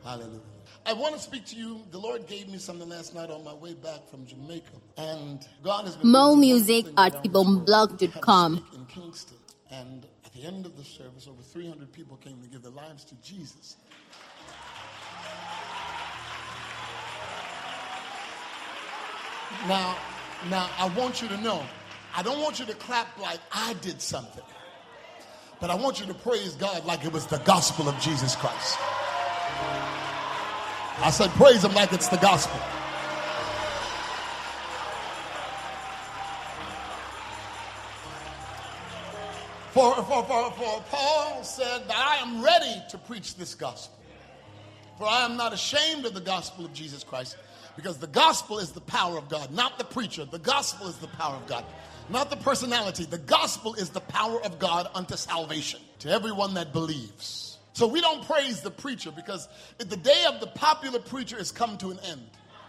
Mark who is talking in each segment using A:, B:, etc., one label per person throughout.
A: Hallelujah. I want to speak to you. The Lord gave me something last night on my way back from Jamaica. And God has been
B: More
A: doing
B: music
A: some
B: at
A: wonderful things around this world.
B: ibomblog.com.
A: I had to speak in Kingston. And at the end of the service, over 300 people came to give their lives to Jesus. Now, I want you to know, I don't want you to clap like I did something. But I want you to praise God like it was the gospel of Jesus Christ. I said, praise him like it's the gospel. For Paul said that I am ready to preach this gospel. For I am not ashamed of the gospel of Jesus Christ, because the gospel is the power of God, not the preacher. The gospel is the power of God, not the personality. The gospel is the power of God unto salvation to everyone that believes. So we don't praise the preacher, because the day of the popular preacher has come to an end.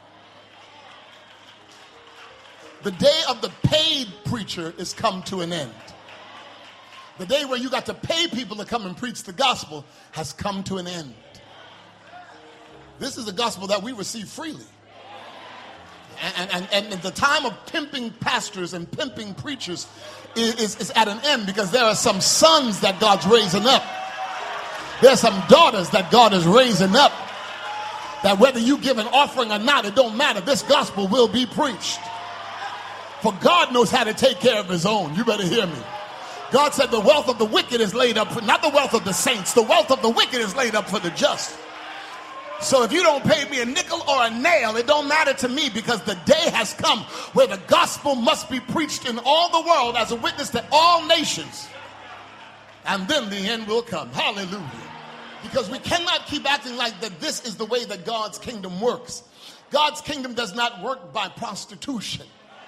A: The day of the paid preacher is come to an end. The day where you got to pay people to come and preach the gospel has come to an end. This is the gospel that we receive freely. And the time of pimping pastors and pimping preachers is at an end, because there are some sons that God's raising up. There's some daughters that God is raising up, that whether you give an offering or not, it don't matter. This gospel will be preached. For God knows how to take care of his own. You better hear me. God said the wealth of the wicked is laid up for, not the wealth of the saints, the wealth of the wicked is laid up for the just. So if you don't pay me a nickel or a nail, it don't matter to me, because the day has come where the gospel must be preached in all the world as a witness to all nations. And then the end will come. Hallelujah. Because we cannot keep acting like that this is the way that God's kingdom works. God's kingdom does not work by prostitution.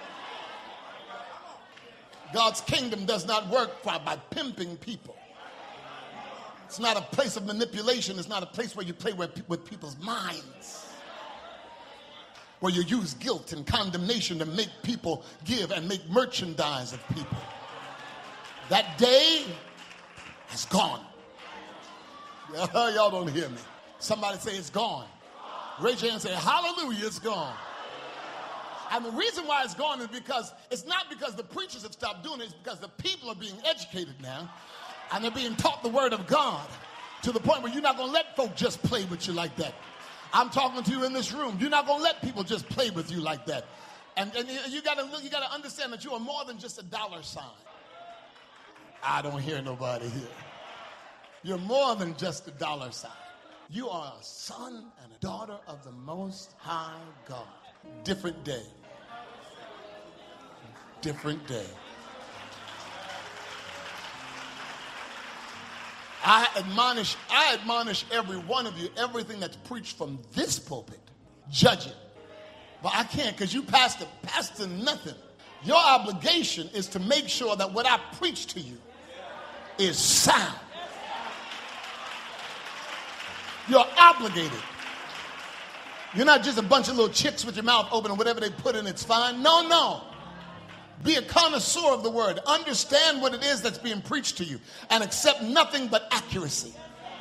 A: God's kingdom does not work by pimping people. It's not a place of manipulation. It's not a place where you play with people's minds, where you use guilt and condemnation to make people give and make merchandise of people. That day has gone. Y'all don't hear me. Somebody say it's gone. Raise your hand and say, hallelujah, it's gone. And the reason why it's gone is because it's not because the preachers have stopped doing it. It's because the people are being educated now. And they're being taught the word of God to the point where you're not going to let folk just play with you like that. I'm talking to you in this room. You're not going to let people just play with you like that. And you got to understand that you are more than just a dollar sign. I don't hear nobody here. You're more than just a dollar sign. You are a son and a daughter of the Most High God. Different day. Different day. I admonish every one of you, everything that's preached from this pulpit, judge it. But I can't, because you pastor nothing. Your obligation is to make sure that what I preach to you is sound. You're obligated. You're not just a bunch of little chicks with your mouth open and whatever they put in, it's fine. No. Be a connoisseur of the word. Understand what it is that's being preached to you and accept nothing but accuracy.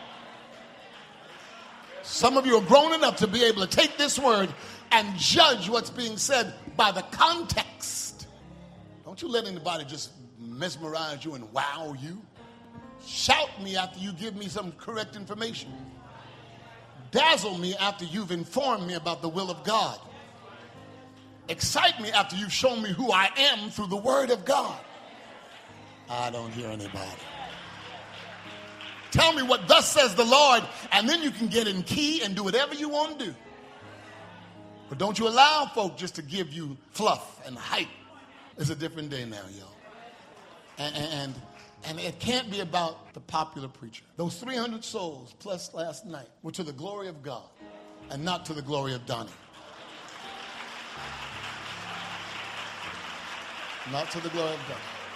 A: Some of you are grown enough to be able to take this word and judge what's being said by the context. Don't you let anybody just mesmerize you and wow you. Shout me after you give me some correct information. Dazzle me after you've informed me about the will of God. Excite me after you've shown me who I am through the word of God. I don't hear anybody. Tell me what thus says the Lord, and then you can get in key and do whatever you want to do. But don't you allow folk just to give you fluff and hype. It's a different day now, y'all. And it can't be about the popular preacher. Those 300 souls plus last night were to the glory of God and not to the glory of Donnie. Not to the glory of God.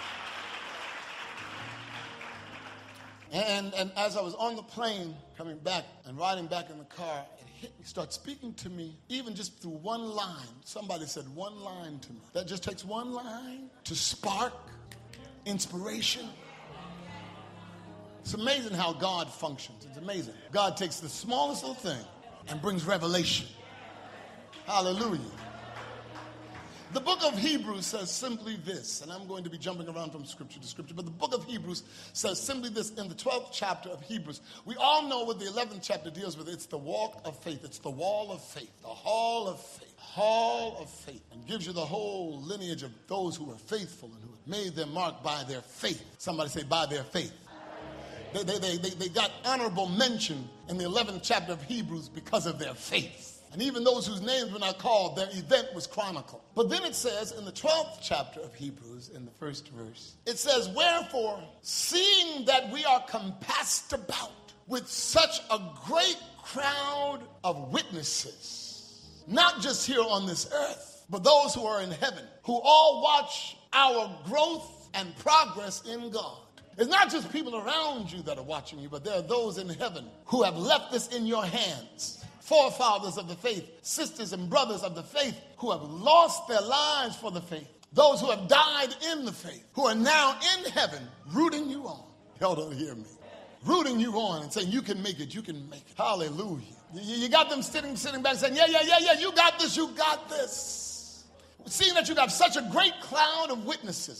A: And as I was on the plane coming back and riding back in the car, it hit me, started speaking to me, even just through one line. Somebody said one line to me. That just takes one line to spark inspiration. It's amazing how God functions. It's amazing. God takes the smallest little thing and brings revelation. Hallelujah. The book of Hebrews says simply this, and I'm going to be jumping around from scripture to scripture, but the book of Hebrews says simply this in the 12th chapter of Hebrews. We all know what the 11th chapter deals with. It's the walk of faith. It's the wall of faith, the hall of faith. Hall of faith, and gives you the whole lineage of those who are faithful and who have made their mark by their faith. Somebody say, by their faith. They got honorable mention in the 11th chapter of Hebrews because of their faith. And even those whose names were not called, their event was chronicled. But then it says in the 12th chapter of Hebrews, in the first verse, it says, wherefore, seeing that we are compassed about with such a great crowd of witnesses, not just here on this earth, but those who are in heaven, who all watch our growth and progress in God. It's not just people around you that are watching you, but there are those in heaven who have left this in your hands. Forefathers of the faith, sisters and brothers of the faith who have lost their lives for the faith. Those who have died in the faith, who are now in heaven rooting you on. Y'all don't hear me. Rooting you on and saying, you can make it, you can make it. Hallelujah. You got them sitting back saying, yeah, you got this, you got this. Seeing that you got such a great cloud of witnesses,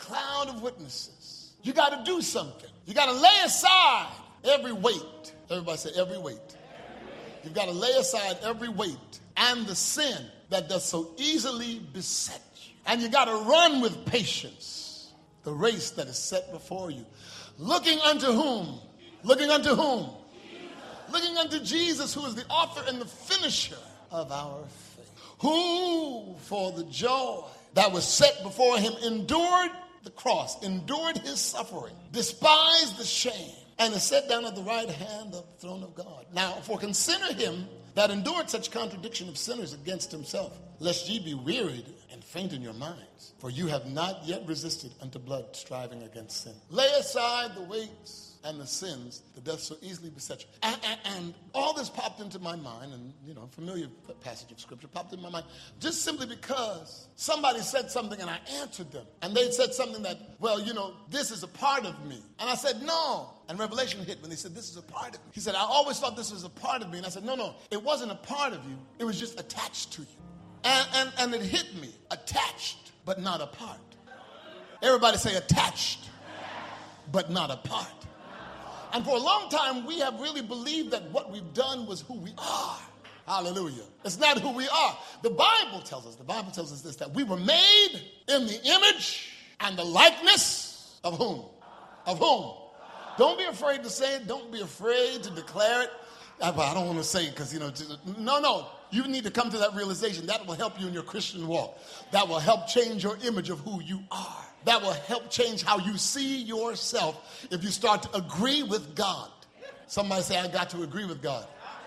A: you got to do something. You got to lay aside every weight. Everybody say every weight. You've got to lay aside every weight and the sin that does so easily beset you. And you got to run with patience the race that is set before you. Looking unto whom? Looking unto whom? Looking unto Jesus, who is the author and the finisher of our faith. Who, for the joy that was set before him, endured the cross, endured his suffering, despised the shame, and is set down at the right hand of the throne of God. Now, for consider him that endured such contradiction of sinners against himself, lest ye be wearied and faint in your minds. For you have not yet resisted unto blood, striving against sin. Lay aside the weights and the sins that doth so easily beset you. And all this popped into my mind, and, familiar passage of scripture popped into my mind, just simply because somebody said something and I answered them. And they said something that, this is a part of me. And I said, no. And revelation hit when they said, this is a part of me. He said, I always thought this was a part of me. And I said, no, it wasn't a part of you. It was just attached to you. And it hit me, attached, but not a part. Everybody say attached, but not a part. And for a long time, we have really believed that what we've done was who we are. Hallelujah. It's not who we are. The Bible tells us this, that we were made in the image and the likeness of whom? Of whom? Don't be afraid to say it. Don't be afraid to declare it. I don't want to say it because, no. You need to come to that realization. That will help you in your Christian walk. That will help change your image of who you are. That will help change how you see yourself if you start to agree with God. Somebody say, I got to agree with God.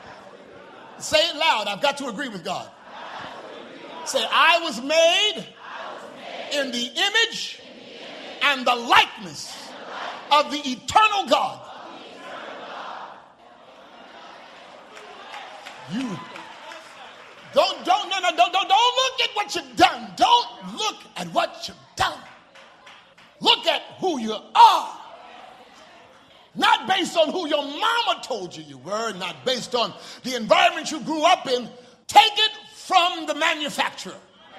A: Say it loud. I've got to agree with God. Say, I was made in the image and the likeness of the eternal God. You don't look at what you've done. Don't look at what you've done. Look at who you are. Not based on who your mama told you were, not based on the environment you grew up in. Take it from the manufacturer.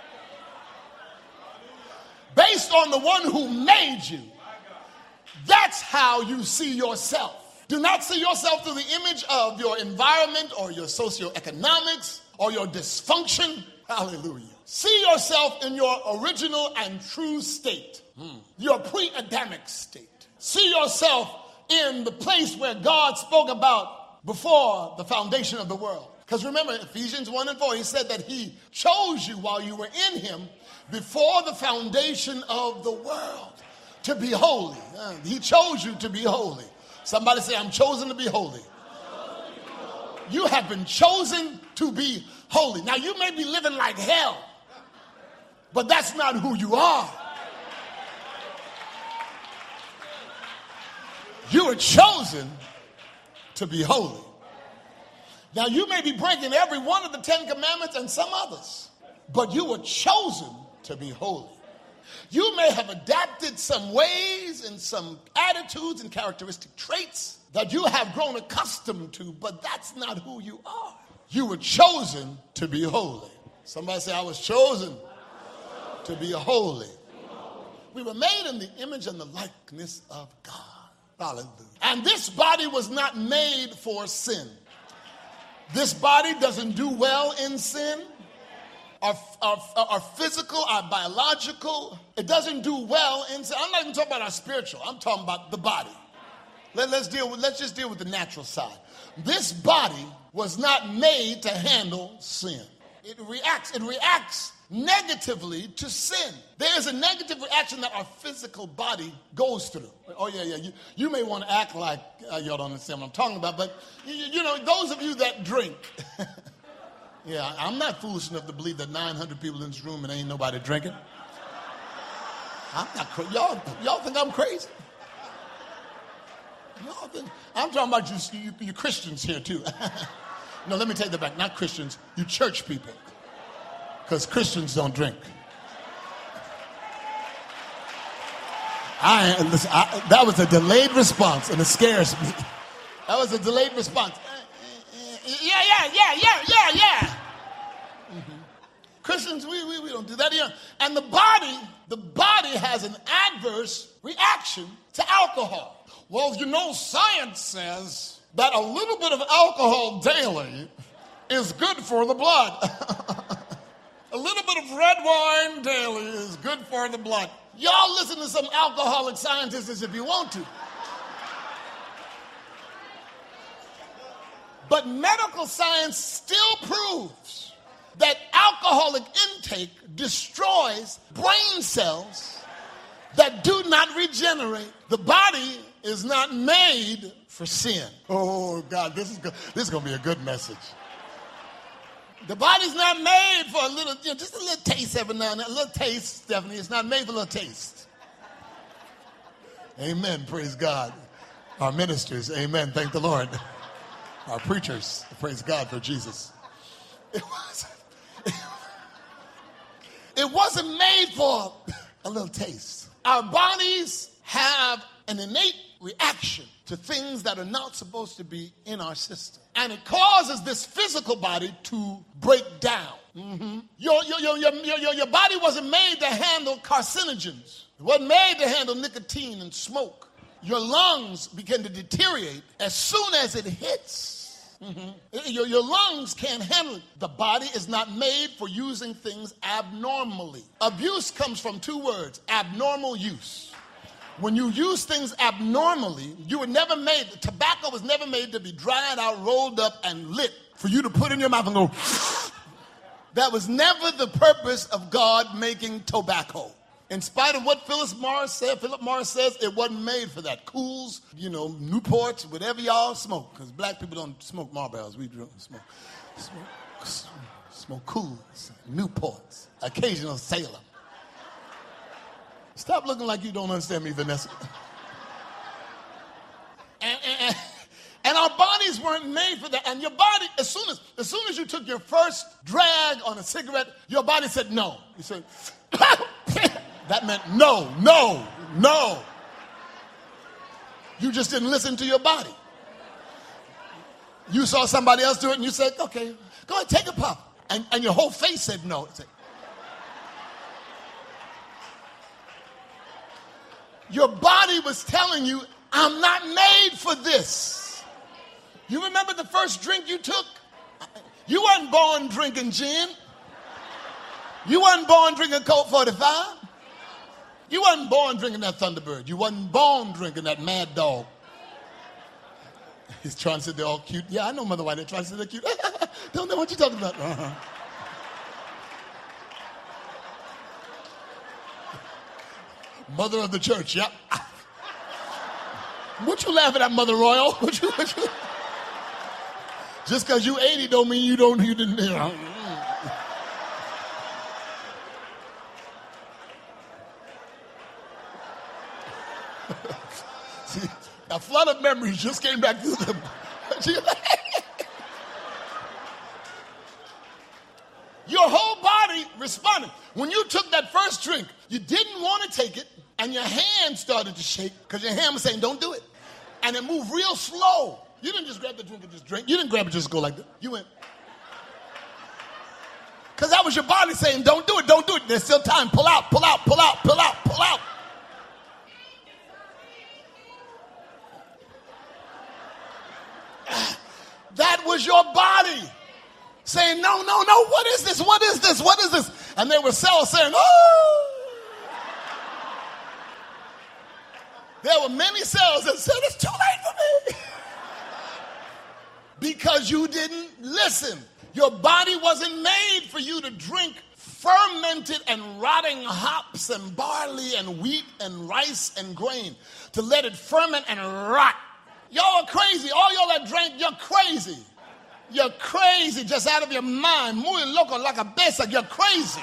A: Based on the one who made you. That's how you see yourself. Do not see yourself through the image of your environment or your socioeconomics or your dysfunction. Hallelujah. See yourself in your original and true state. Your pre-Adamic state. See yourself in the place where God spoke about before the foundation of the world. Because remember, Ephesians 1:4, he said that he chose you while you were in him before the foundation of the world to be holy. He chose you to be holy. Somebody say, I'm chosen to be holy. You have been chosen to be holy. Now, you may be living like hell, but that's not who you are. You were chosen to be holy. Now, you may be breaking every one of the 10 commandments and some others, but you were chosen to be holy. You may have adapted some ways and some attitudes and characteristic traits that you have grown accustomed to, but that's not who you are. You were chosen to be holy. Somebody say, I was chosen to be holy. We were made in the image and the likeness of God. Hallelujah. And this body was not made for sin. This body doesn't do well in sin. Our physical, our biological, it doesn't do well in sin. I'm not even talking about our spiritual. I'm talking about the body. Let's just deal with the natural side. This body was not made to handle sin. It reacts negatively to sin. There is a negative reaction that our physical body goes through. Oh, yeah. You may want to act like y'all don't understand what I'm talking about, but, you know, those of you that drink, yeah, I'm not foolish enough to believe that 900 people in this room and ain't nobody drinking. I'm not crazy. Y'all think I'm crazy? I'm talking about you Christians here, too. No, let me take that back. Not Christians, you church people. Because Christians don't drink. That was a delayed response, and it scares me. That was a delayed response. Yeah. Mm-hmm. Christians, we don't do that here. And the body has an adverse reaction to alcohol. Well, you know, science says that a little bit of alcohol daily is good for the blood. A little bit of red wine daily is good for the blood. Y'all listen to some alcoholic scientists if you want to. But medical science still proves that alcoholic intake destroys brain cells that do not regenerate. The body is not made for sin. Oh, God, this is going to be a good message. The body's not made for a little, just a little taste every now and then. A little taste, Stephanie. It's not made for a little taste. Amen. Praise God. Our ministers, amen. Thank the Lord. Our preachers, praise God for Jesus. It wasn't made for a little taste. Our bodies have an innate reaction to things that are not supposed to be in our system. And it causes this physical body to break down. Mm-hmm. Your body wasn't made to handle carcinogens. It wasn't made to handle nicotine and smoke. Your lungs begin to deteriorate as soon as it hits. Mm-hmm. Your lungs can't handle it. The body is not made for using things abnormally. Abuse comes from two words: abnormal use. When you use things abnormally, tobacco was never made to be dried out, rolled up, and lit for you to put in your mouth and go. That was never the purpose of God making tobacco. In spite of what Philip Morris says, it wasn't made for that. Cools, Newports, whatever y'all smoke, because black people don't smoke Marlboros. We smoke Cools, Newports, occasional Salem. Stop looking like you don't understand me, Vanessa. And our bodies weren't made for that. And your body, as soon as you took your first drag on a cigarette, your body said no. You said, that meant no. You just didn't listen to your body. You saw somebody else do it and you said, okay, go ahead, take a puff. And your whole face said no. Your body was telling you, I'm not made for this. You remember the first drink you took? You weren't born drinking gin. You weren't born drinking Colt 45. You weren't born drinking that Thunderbird. You wasn't born drinking that Mad Dog. He's trying to say they're all cute. Yeah, I know Mother White. They're trying to say they're cute. Don't know what you're talking about. Uh-huh. Mother of the church, yep. What you laughing at, Mother Royal? What you? Just because you 80 don't mean you didn't. See, a flood of memories just came back to them. Your whole body responded. When you took that first drink, you didn't want to take it, and your hand started to shake because your hand was saying, don't do it. And it moved real slow. You didn't just grab the drink and just drink. You didn't grab it just go like that. You went. Because that was your body saying, don't do it, don't do it. There's still time. Pull out, pull out, pull out, pull out, pull out. That was your body saying, no, no, no, what is this? What is this? What is this? And there were cells saying, oh. There were many cells that said, it's too late for me. Because you didn't listen. Your body wasn't made for you to drink fermented and rotting hops and barley and wheat and rice and grain, to let it ferment and rot. Y'all are crazy. All y'all that drank, you're crazy. You're crazy, just out of your mind. Muy loco like a besa. You're crazy.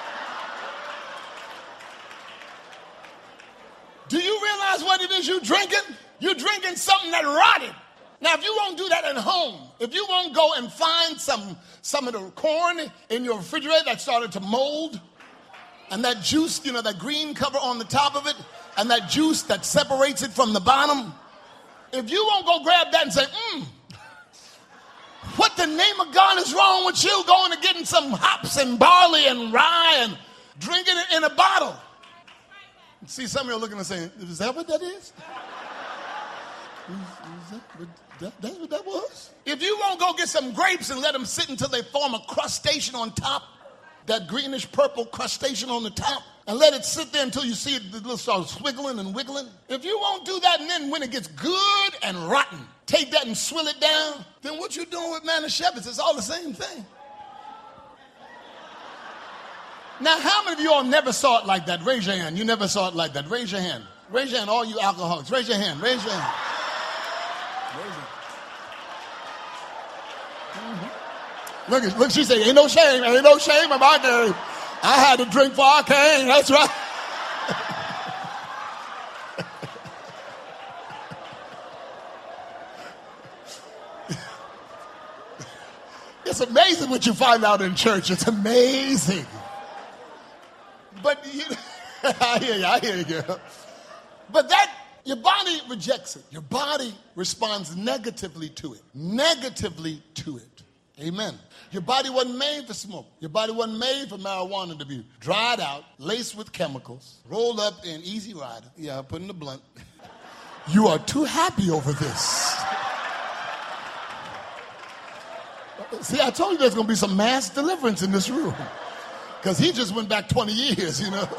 A: Do you realize what it is you're drinking? You're drinking something that rotted. Now, if you won't do that at home, if you won't go and find some of the corn in your refrigerator that started to mold, and that juice, you know, that green cover on the top of it, and that juice that separates it from the bottom, if you won't go grab that and say, what the name of God is wrong with you going and getting some hops and barley and rye and drinking it in a bottle? See, some of you are looking and saying, is that what that is? That's what that was? If you won't go get some grapes and let them sit until they form a crustacean on top, that greenish purple crustacean on the top, and let it sit there until you see it start swiggling and wiggling. If you won't do that, and then when it gets good and rotten, take that and swill it down, then what you doing with Manischewitz? It's all the same thing. Now, how many of you all never saw it like that? Raise your hand. You never saw it like that. Raise your hand. Raise your hand, all you alcoholics. Raise your hand. Raise your hand. Raise your hand. Look, she said, ain't no shame about that. I had to drink before I came. That's right. It's amazing what you find out in church. It's amazing. But I hear you, girl. But your body rejects it. Your body responds negatively to it. Negatively to it. Amen. Your body wasn't made for smoke. Your body wasn't made for marijuana to be dried out, laced with chemicals, rolled up in Easy Rider. Yeah, put in the blunt. You are too happy over this. See, I told you there's going to be some mass deliverance in this room. Because he just went back 20 years, you know.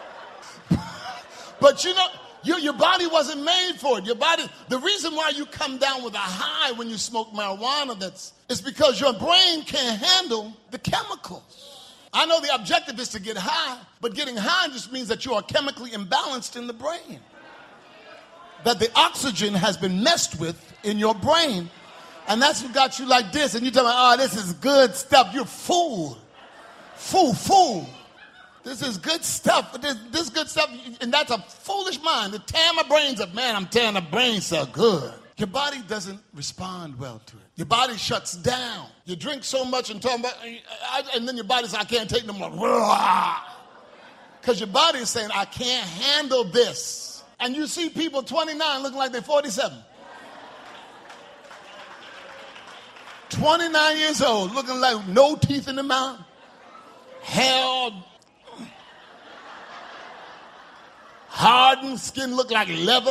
A: But you know, your body wasn't made for it. Your body, the reason why you come down with a high when you smoke marijuana, it's because your brain can't handle the chemicals. I know the objective is to get high, but getting high just means that you are chemically imbalanced in the brain. That the oxygen has been messed with in your brain. And that's what got you like this. And you tell me, oh, this is good stuff. You're fool. Fool. This is good stuff. This good stuff, and that's a foolish mind. To tear my brains up, man, I'm tearing the brains so good. Your body doesn't respond well to it. Your body shuts down. You drink so much and talk about, and then your body says, I can't take no more. Because your body is saying, I can't handle this. And you see people 29 looking like they're 47. 29 years old, looking like no teeth in the mouth. Hair hardened, skin look like leather.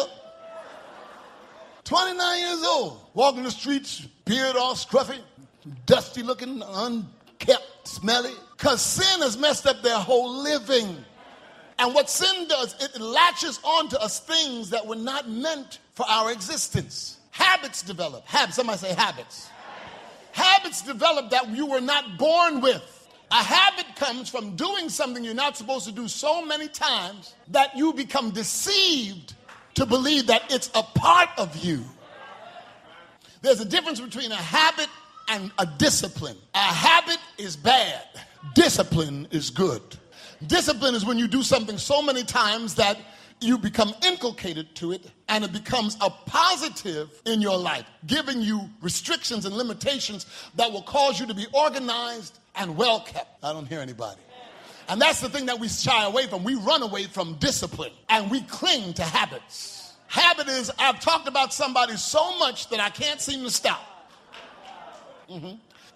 A: 29 years old, walking the streets, beard all scruffy, dusty looking, unkept, smelly. Because sin has messed up their whole living. And what sin does, it latches onto us things that were not meant for our existence. Habits develop. Somebody say habits. Habits develop that you were not born with. A habit comes from doing something you're not supposed to do so many times that you become deceived to believe that it's a part of you. There's a difference between a habit and a discipline. A habit is bad. Discipline is good. Discipline is when you do something so many times that you become inculcated to it and it becomes a positive in your life, giving you restrictions and limitations that will cause you to be organized and well kept. I don't hear anybody. And that's the thing that we shy away from. We run away from discipline and we cling to habits. Habit is, I've talked about somebody so much that I can't seem to stop.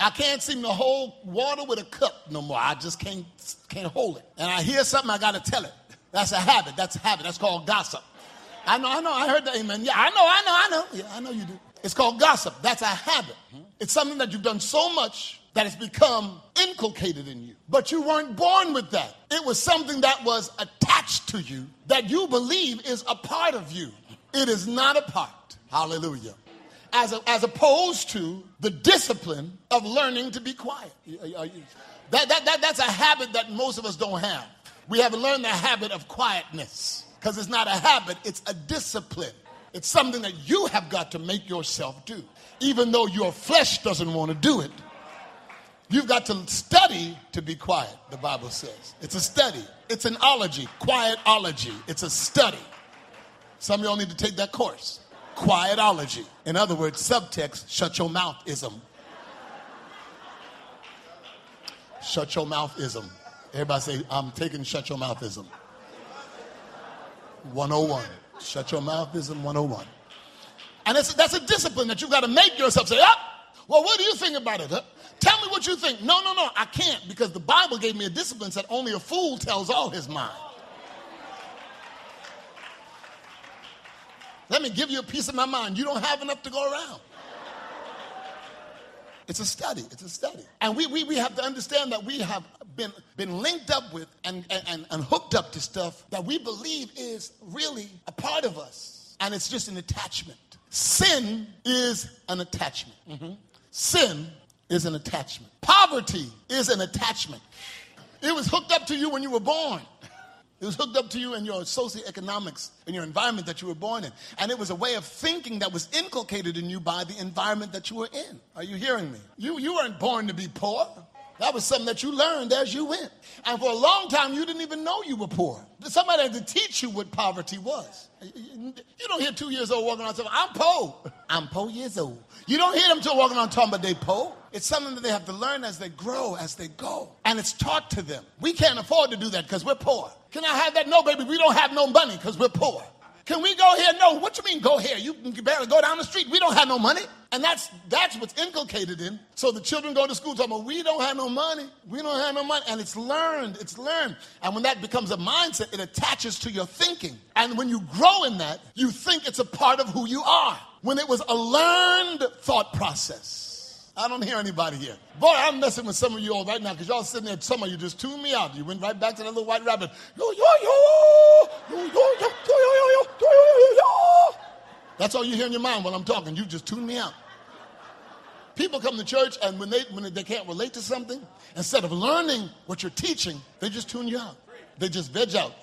A: I can't seem to hold water with a cup no more. I just can't hold it. And I hear something, I got to tell it. That's a habit. That's called gossip. I know. I heard that, amen. Yeah, I know. Yeah, I know you do. It's called gossip. That's a habit. It's something that you've done so much that it's become inculcated in you. But you weren't born with that. It was something that was attached to you that you believe is a part of you. It is not a part. Hallelujah. As opposed to the discipline of learning to be quiet. That's a habit that most of us don't have. We haven't learned the habit of quietness because it's not a habit, it's a discipline. It's something that you have got to make yourself do. Even though your flesh doesn't want to do it, you've got to study to be quiet, the Bible says. It's a study. It's an ology, quietology. It's a study. Some of y'all need to take that course. Quietology. In other words, subtext, shut your mouth-ism. Shut your mouth-ism. Everybody say, I'm taking shut your mouth-ism. 101. Shut your mouth-ism 101. And that's a discipline that you've got to make yourself say, well, what do you think about it? Huh? Tell me what you think. No, I can't because the Bible gave me a discipline that only a fool tells all his mind. Let me give you a piece of my mind. You don't have enough to go around. It's a study. It's a study. And we have to understand that we have been linked up with and hooked up to stuff that we believe is really a part of us. And it's just an attachment. Sin is an attachment. Sin is an attachment. Poverty is an attachment. It was hooked up to you when you were born. It was hooked up to you in your socioeconomics, in your environment that you were born in. And it was a way of thinking that was inculcated in you by the environment that you were in. Are you hearing me? You weren't born to be poor. That was something that you learned as you went. And for a long time, you didn't even know you were poor. Somebody had to teach you what poverty was. You don't hear 2 years old walking around saying, I'm poor. I'm 4 years old. You don't hear them walking around talking about they poor. It's something that they have to learn as they grow, as they go. And it's taught to them. We can't afford to do that because we're poor. Can I have that? No, baby, we don't have no money because we're poor. Can we go here? No. What you mean go here? You can barely go down the street. We don't have no money. And that's what's inculcated in. So the children go to school talking about, we don't have no money. We don't have no money. And it's learned. It's learned. And when that becomes a mindset, it attaches to your thinking. And when you grow in that, you think it's a part of who you are. When it was a learned thought process. I don't hear anybody here. Boy, I'm messing with some of you all right now because y'all sitting there, some of you just tuned me out. You went right back to that little white rabbit. That's all you hear in your mind while I'm talking. You just tune me out. People come to church and when they can't relate to something, instead of learning what you're teaching, they just tune you out. They just veg out.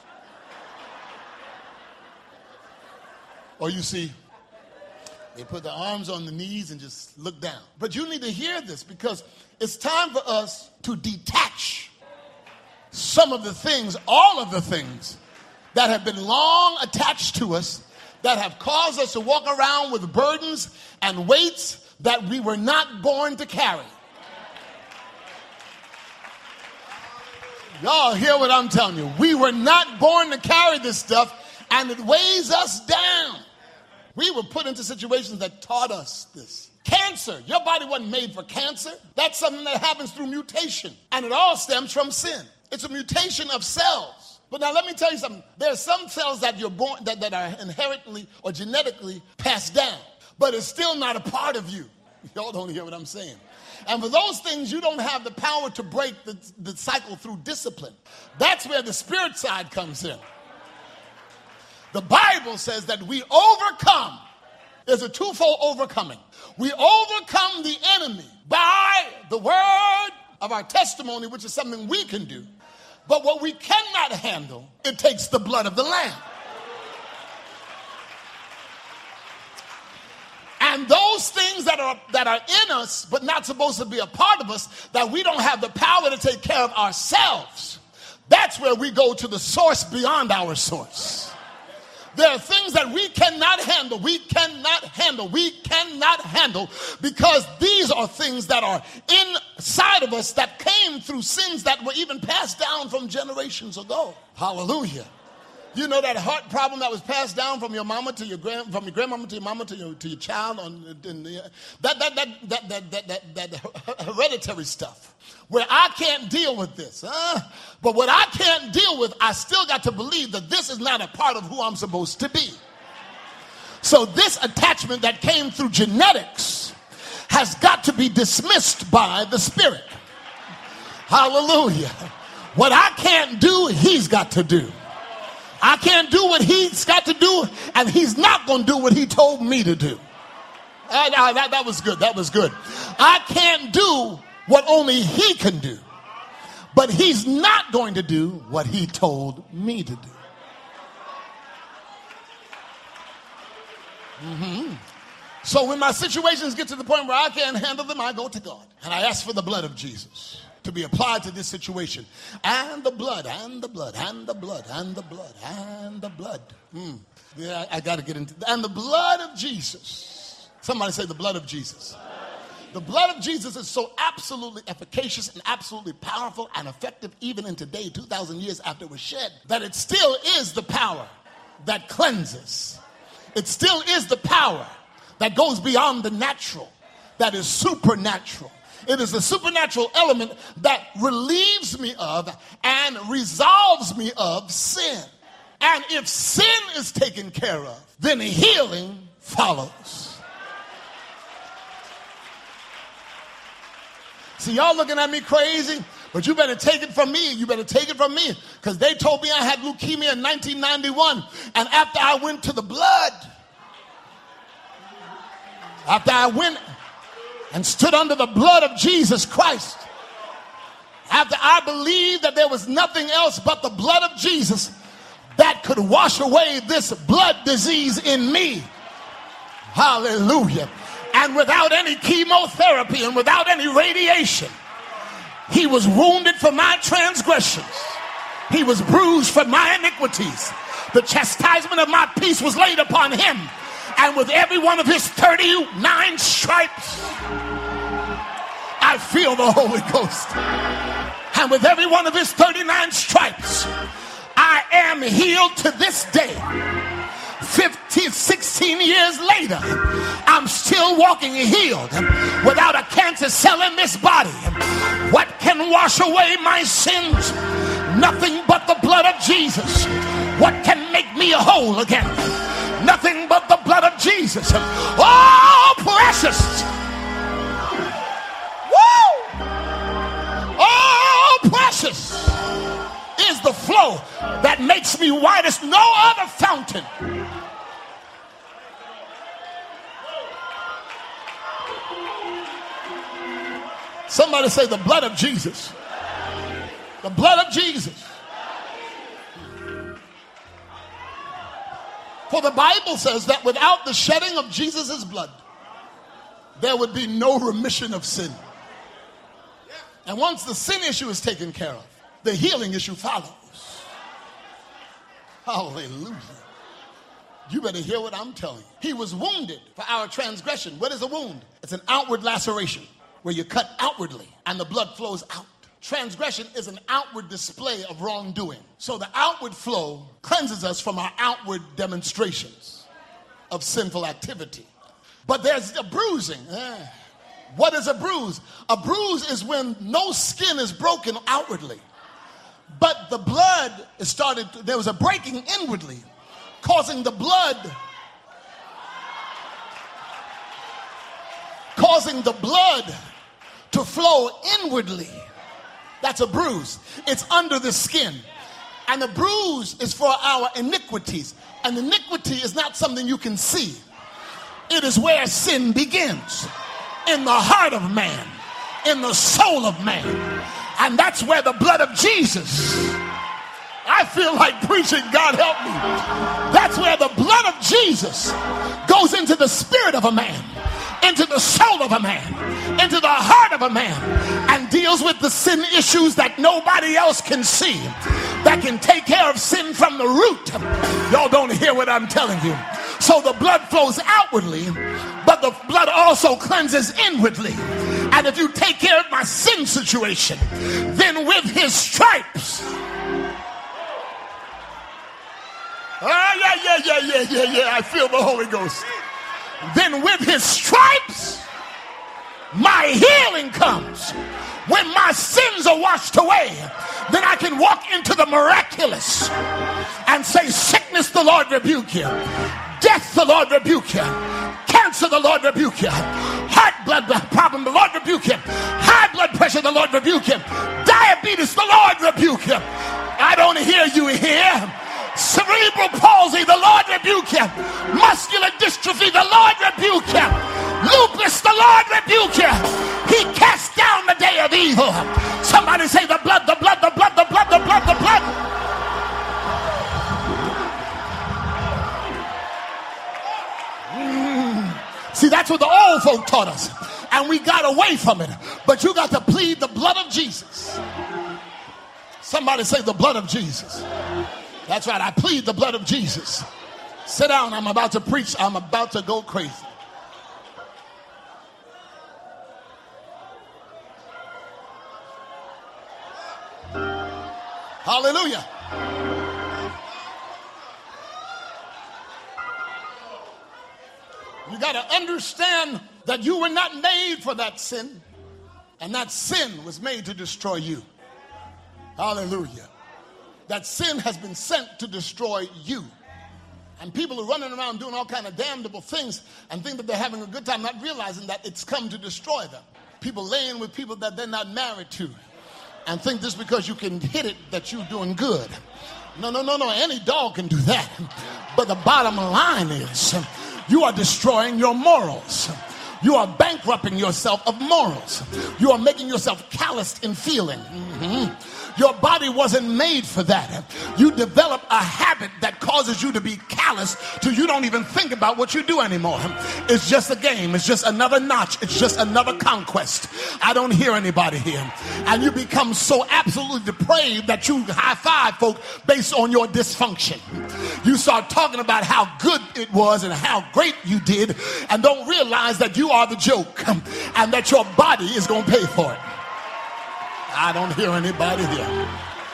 A: Or you see, they put their arms on the knees and just look down. But you need to hear this because it's time for us to detach some of the things, all of the things that have been long attached to us that have caused us to walk around with burdens and weights that we were not born to carry. Y'all hear what I'm telling you? We were not born to carry this stuff and it weighs us down. We were put into situations that taught us this. Cancer, your body wasn't made for cancer. That's something that happens through mutation. And it all stems from sin. It's a mutation of cells. But now let me tell you something. There are some cells that you're born that are inherently or genetically passed down. But it's still not a part of you. Y'all don't hear what I'm saying. And for those things, you don't have the power to break the cycle through discipline. That's where the spirit side comes in. The Bible says that we overcome. There's a twofold overcoming. We overcome the enemy by the word of our testimony, which is something we can do. But what we cannot handle, it takes the blood of the Lamb. And those things that are in us, but not supposed to be a part of us, that we don't have the power to take care of ourselves, that's where we go to the source beyond our source. There are things that we cannot handle. We cannot handle because these are things that are inside of us that came through sins that were even passed down from generations ago. Hallelujah. You know that heart problem that was passed down from your mama to your from your grandmama to your mama to your child that hereditary stuff where I can't deal with this. But what I can't deal with, I still got to believe that this is not a part of who I'm supposed to be. So this attachment that came through genetics has got to be dismissed by the Spirit. Hallelujah. What I can't do, he's got to do. I can't do what he's got to do, and he's not going to do what he told me to do. That was good. That was good. I can't do what only he can do, but he's not going to do what he told me to do. So when my situations get to the point where I can't handle them, I go to God and I ask for the blood of Jesus to be applied to this situation. And the blood, and the blood, and the blood, and the blood, and the blood. Yeah, I got to get into that. And the blood of Jesus. Somebody say the blood of Jesus. The blood of Jesus is so absolutely efficacious and absolutely powerful and effective even in today, 2,000 years after it was shed, that it still is the power that cleanses. It still is the power that goes beyond the natural, that is supernatural. It is the supernatural element that relieves me of and resolves me of sin. And if sin is taken care of, then healing follows. See, y'all looking at me crazy, but you better take it from me. You better take it from me, because they told me I had leukemia in 1991. And after I went to the blood, after I went and stood under the blood of Jesus Christ, after I believed that there was nothing else but the blood of Jesus that could wash away this blood disease in me. Hallelujah. And without any chemotherapy and without any radiation, he was wounded for my transgressions. He was bruised for my iniquities. The chastisement of my peace was laid upon him. And with every one of his 39 stripes, I feel the Holy Ghost. And with every one of his 39 stripes, I am healed to this day. 16 years later, I'm still walking healed without a cancer cell in this body. What can wash away my sins? Nothing but the blood of Jesus. What can make me whole again? Nothing but the blood of Jesus. Oh, precious. Woo! Oh, precious is the flow that makes me white as no other fountain. Somebody say the blood of Jesus. The blood of Jesus. For the Bible says that without the shedding of Jesus' blood, there would be no remission of sin. And once the sin issue is taken care of, the healing issue follows. Hallelujah. You better hear what I'm telling you. He was wounded for our transgression. What is a wound? It's an outward laceration where you cut outwardly and the blood flows out. Transgression is an outward display of wrongdoing. So the outward flow cleanses us from our outward demonstrations of sinful activity. But there's a bruising. What is a bruise? A bruise is when no skin is broken outwardly, but the blood there was a breaking inwardly, causing the blood to flow inwardly. That's a bruise. It's under the skin. And the bruise is for our iniquities. And iniquity is not something you can see. It is where sin begins. In the heart of man. In the soul of man. And that's where the blood of Jesus. I feel like preaching, God help me. That's where the blood of Jesus goes into the spirit of a man, into the soul of a man, into the heart of a man, and deals with the sin issues that nobody else can see, that can take care of sin from the root. Y'all don't hear what I'm telling you. So the blood flows outwardly, but the blood also cleanses inwardly. And if you take care of my sin situation, then with his stripes, Yeah. I feel the Holy Ghost. Then with his stripes, my healing comes. When my sins are washed away, then I can walk into the miraculous and say, sickness, the Lord rebuke you. Death, the Lord rebuke you. Cancer, the Lord rebuke you. Heart blood problem, the Lord rebuke you. High blood pressure, the Lord rebuke you. Diabetes, the Lord rebuke you. I don't hear you here. Cerebral palsy, the Lord rebuke you. Muscular dystrophy, the Lord rebuke you. Lupus, the Lord rebuke you. He cast down the day of evil. Somebody say the blood, the blood, the blood, the blood, the blood, the blood. See, that's what the old folk taught us. And we got away from it. But you got to plead the blood of Jesus. Somebody say the blood of Jesus. That's right, I plead the blood of Jesus. Sit down, I'm about to preach. I'm about to go crazy. Hallelujah. You got to understand that you were not made for that sin, and that sin was made to destroy you. Hallelujah. That sin has been sent to destroy you. And people are running around doing all kind of damnable things and think that they're having a good time, not realizing that it's come to destroy them. People laying with people that they're not married to and think just because you can hit it that you're doing good. No. Any dog can do that. But the bottom line is you are destroying your morals. You are bankrupting yourself of morals. You are making yourself calloused in feeling. Your body wasn't made for that. You develop a habit that causes you to be callous till you don't even think about what you do anymore. It's just a game. It's just another notch. It's just another conquest. I don't hear anybody here. And you become so absolutely depraved that you high-five folk based on your dysfunction. You start talking about how good it was and how great you did and don't realize that you are the joke and that your body is going to pay for it. I don't hear anybody here.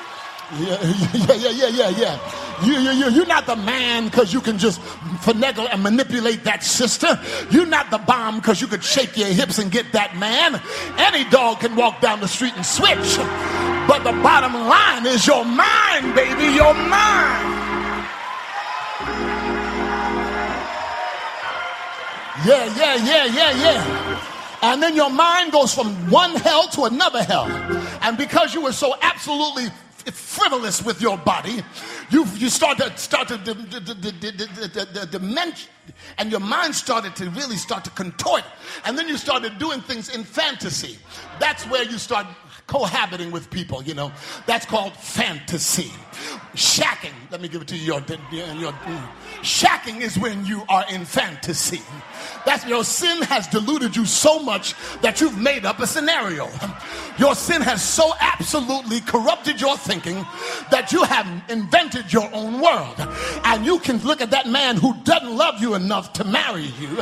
A: Yeah. You're not the man because you can just finagle and manipulate that sister. You're not the bomb because you could shake your hips and get that man. Any dog can walk down the street and switch. But the bottom line is your mind, baby, your mind. Yeah. And then your mind goes from one hell to another hell. And because you were so absolutely frivolous with your body, you start to dementia, and your mind started to really start to contort. And then you started doing things in fantasy. That's where you start cohabiting with people, you know. That's called fantasy. Shacking, let me give it to you. Shacking is when you are in fantasy. That's your sin has deluded you so much that you've made up a scenario. Your sin has so absolutely corrupted your thinking that you have invented your own world. And you can look at that man who doesn't love you enough to marry you.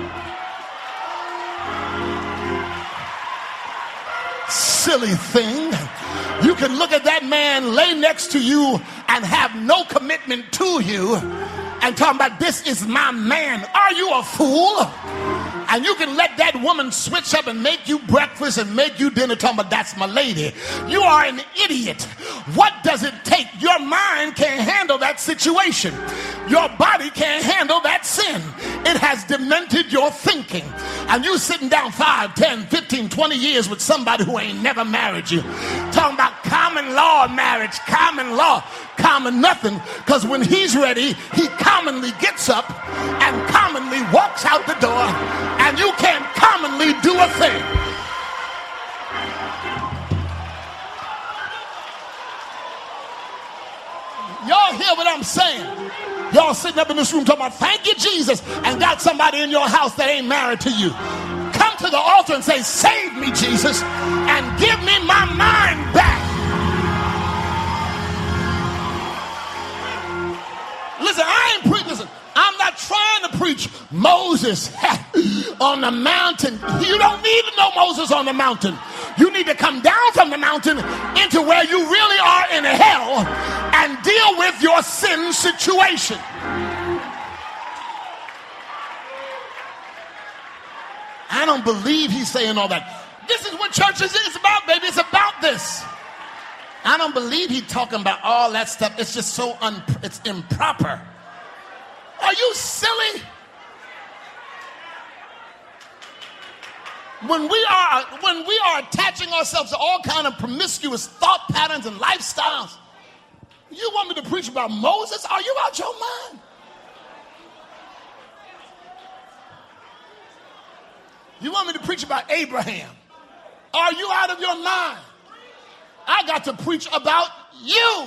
A: Silly thing. You can look at that man lay next to you and have no commitment to you and talking about this is my man. Are you a fool? And you can let that woman switch up and make you breakfast and make you dinner talking about that's my lady. You are an idiot. What does it take? Your mind can't handle that situation. Your body can't handle that sin. It has demented your thinking. And you sitting down 5, 10, 15, 20 years with somebody who ain't never married you. Talking about common law marriage, common law, common nothing. Because when he's ready, he commonly gets up and commonly walks out the door. And you can't commonly do a thing. Y'all hear what I'm saying? Y'all sitting up in this room talking about thank you, Jesus, and got somebody in your house that ain't married to you. Come to the altar and say, save me, Jesus, and give me my mind back. Listen, I'm not trying to preach Moses on the mountain. You don't need to know Moses on the mountain. You need to come down from the mountain into where you really are in hell and deal with your sin situation. I don't believe he's saying all that. This is what church is about, baby. It's about this. I don't believe he's talking about all that stuff. It's just so it's improper. Are you silly? When we are attaching ourselves to all kind of promiscuous thought patterns and lifestyles, you want me to preach about Moses? Are you out your mind? You want me to preach about Abraham? Are you out of your mind? I got to preach about you.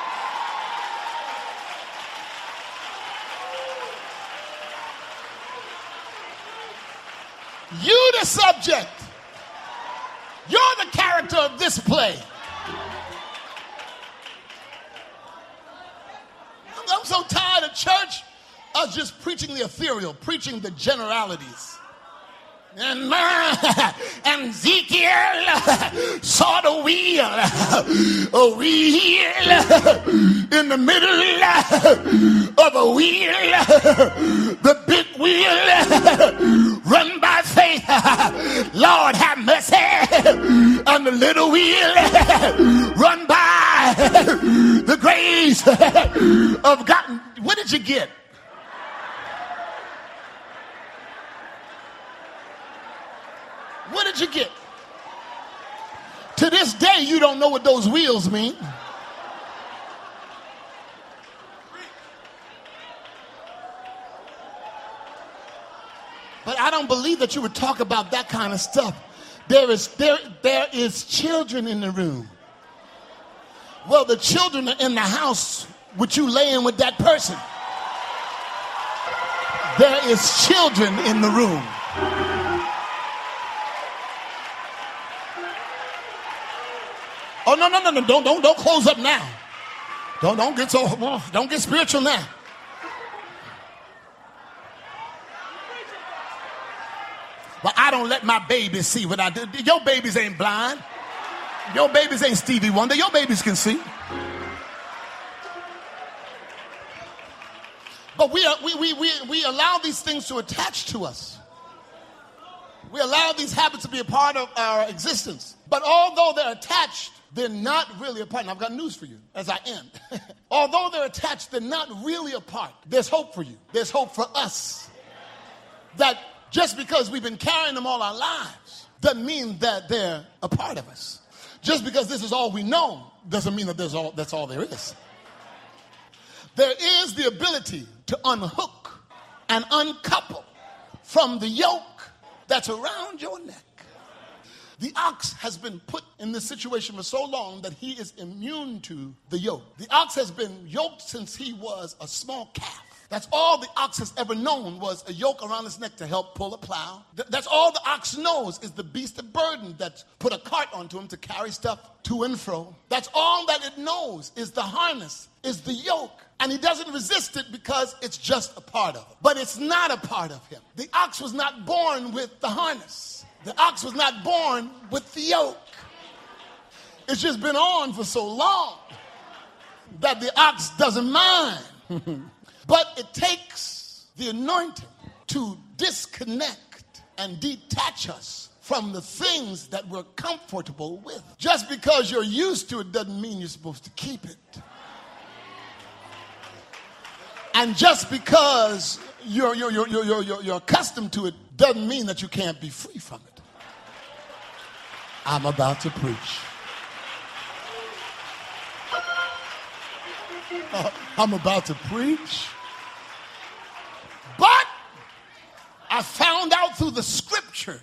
A: You the subject. You're the character of this play. I'm so tired of church of just preaching the ethereal, preaching the generalities. And Ezekiel saw the wheel in the middle of a wheel, the big wheel, run by faith, Lord have mercy, and the little wheel, run by the grace of God. What did you get? What did you get? To this day, you don't know what those wheels mean. But I don't believe that you would talk about that kind of stuff. There is children in the room. Well, the children are in the house with you laying with that person. There is children in the room. Oh, no, don't close up now. Don't get spiritual now. But I don't let my babies see what I do. Your babies ain't blind. Your babies ain't Stevie Wonder. Your babies can see. But we allow these things to attach to us. We allow these habits to be a part of our existence. But although they're attached, they're not really a part. And I've got news for you as I end. Although they're attached, they're not really a part. There's hope for you. There's hope for us. That just because we've been carrying them all our lives doesn't mean that they're a part of us. Just because this is all we know doesn't mean that that's all there is. There is the ability to unhook and uncouple from the yoke that's around your neck. The ox has been put in this situation for so long that he is immune to the yoke. The ox has been yoked since he was a small calf. That's all the ox has ever known was a yoke around his neck to help pull a plow. That's all the ox knows is the beast of burden that put a cart onto him to carry stuff to and fro. That's all that it knows is the harness, is the yoke. And he doesn't resist it because it's just a part of him. But it's not a part of him. The ox was not born with the harness. The ox was not born with the yoke. It's just been on for so long that the ox doesn't mind. But it takes the anointing to disconnect and detach us from the things that we're comfortable with. Just because you're used to it doesn't mean you're supposed to keep it. And just because you're accustomed to it doesn't mean that you can't be free from it. I'm about to preach. I'm about to preach. But I found out through the scriptures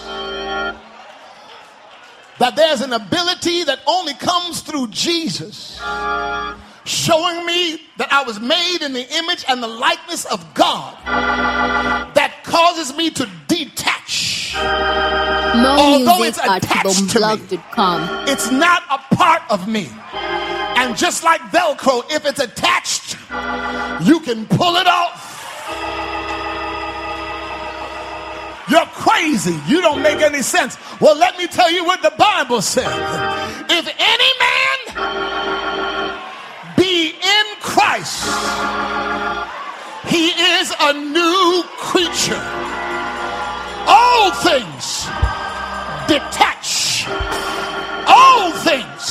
A: that there's an ability that only comes through Jesus, showing me that I was made in the image and the likeness of God, that causes me to detach. Although it's attached to me, it's not a part of me. And just like Velcro, if it's attached, you can pull it off. You're crazy. You don't make any sense. Well, let me tell you what the Bible says. If any man be in Christ, he is a new creature. All things detach. All things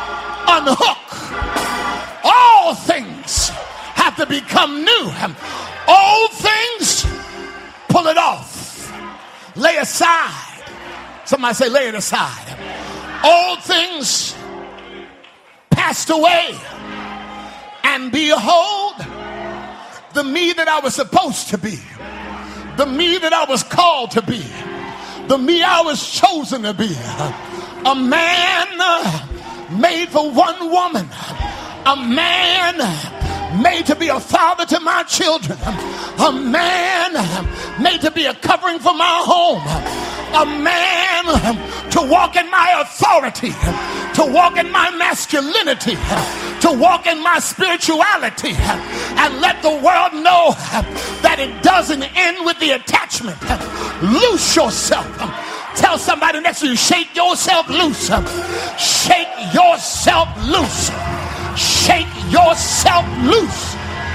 A: unhook. All things have to become new. All things pull it off. Lay aside. Somebody say, lay it aside. All things passed away, and behold, the me that I was supposed to be, the me that I was called to be, the me I was chosen to be, a man made for one woman, a man made to be a father to my children, a man made to be a covering for my home, a man to walk in my authority, to walk in my masculinity, to walk in my spirituality, and let the world know that it doesn't end with the attachment. Loose yourself. Tell somebody next to you, shake yourself loose. Shake yourself loose. Shake yourself loose.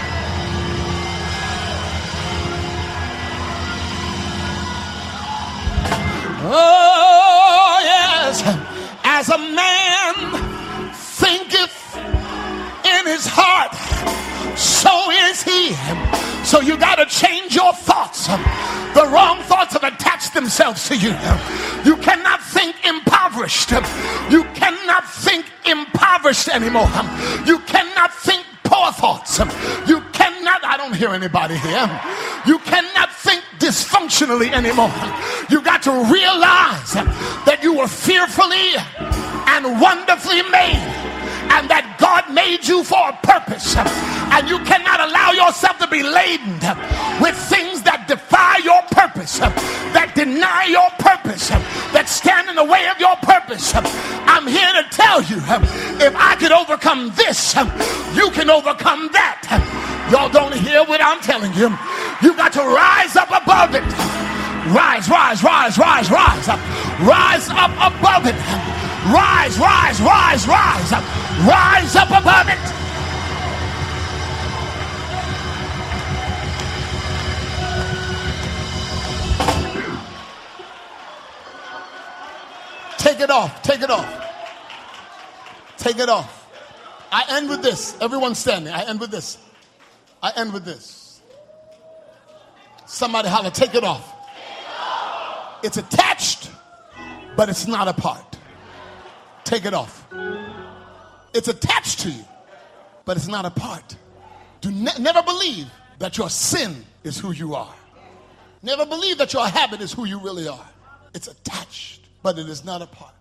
A: Oh, yes. As a man thinketh in his heart, so is he. So you got to change your thoughts. The wrong thoughts have attached themselves to you. You cannot think impoverished. You cannot think impoverished anymore. You cannot think poor thoughts. You cannot, I don't hear anybody here. You cannot think dysfunctionally anymore. You got to realize that you were fearfully and wonderfully made, and that God made you for a purpose. And you cannot allow yourself to be laden with things that defy your purpose, that deny your purpose, that stand in the way of your purpose. I'm here to tell you, if I could overcome this, you can overcome that. Y'all don't hear what I'm telling you. You got to rise up above it. Rise, rise, rise, rise, rise. Rise up above it. Rise, rise, rise, rise. Rise up above it. Take it off. Take it off. Take it off. I end with this. Everyone standing. I end with this. I end with this. Somebody holler, take it off. It's attached, but it's not a part. Take it off. It's attached to you, but it's not a part. Never believe that your sin is who you are. Never believe that your habit is who you really are. It's attached, but it is not a part.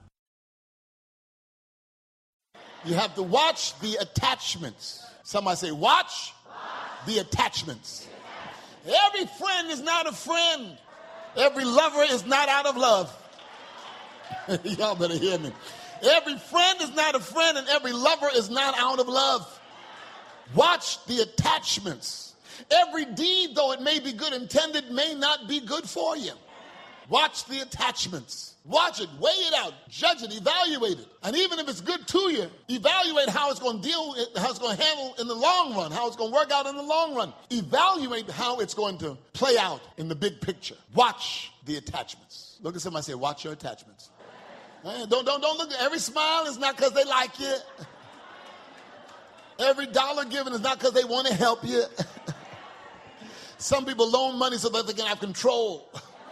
A: You have to watch the attachments. Somebody say, watch the attachments. Every friend is not a friend. Every lover is not out of love. Y'all better hear me. Every friend is not a friend, and every lover is not out of love. Watch the attachments. Every deed, though it may be good intended, may not be good for you. Watch the attachments. Watch it, weigh it out, judge it, evaluate it. And even if it's good to you, evaluate how it's going to deal, how it's going to handle in the long run, how it's going to work out in the long run. Evaluate how it's going to play out in the big picture. Watch the attachments. Look at somebody and say, watch your attachments. Don't look at every smile is not because they like you. Every dollar given is not because they want to help you. Some people loan money so that they can have control.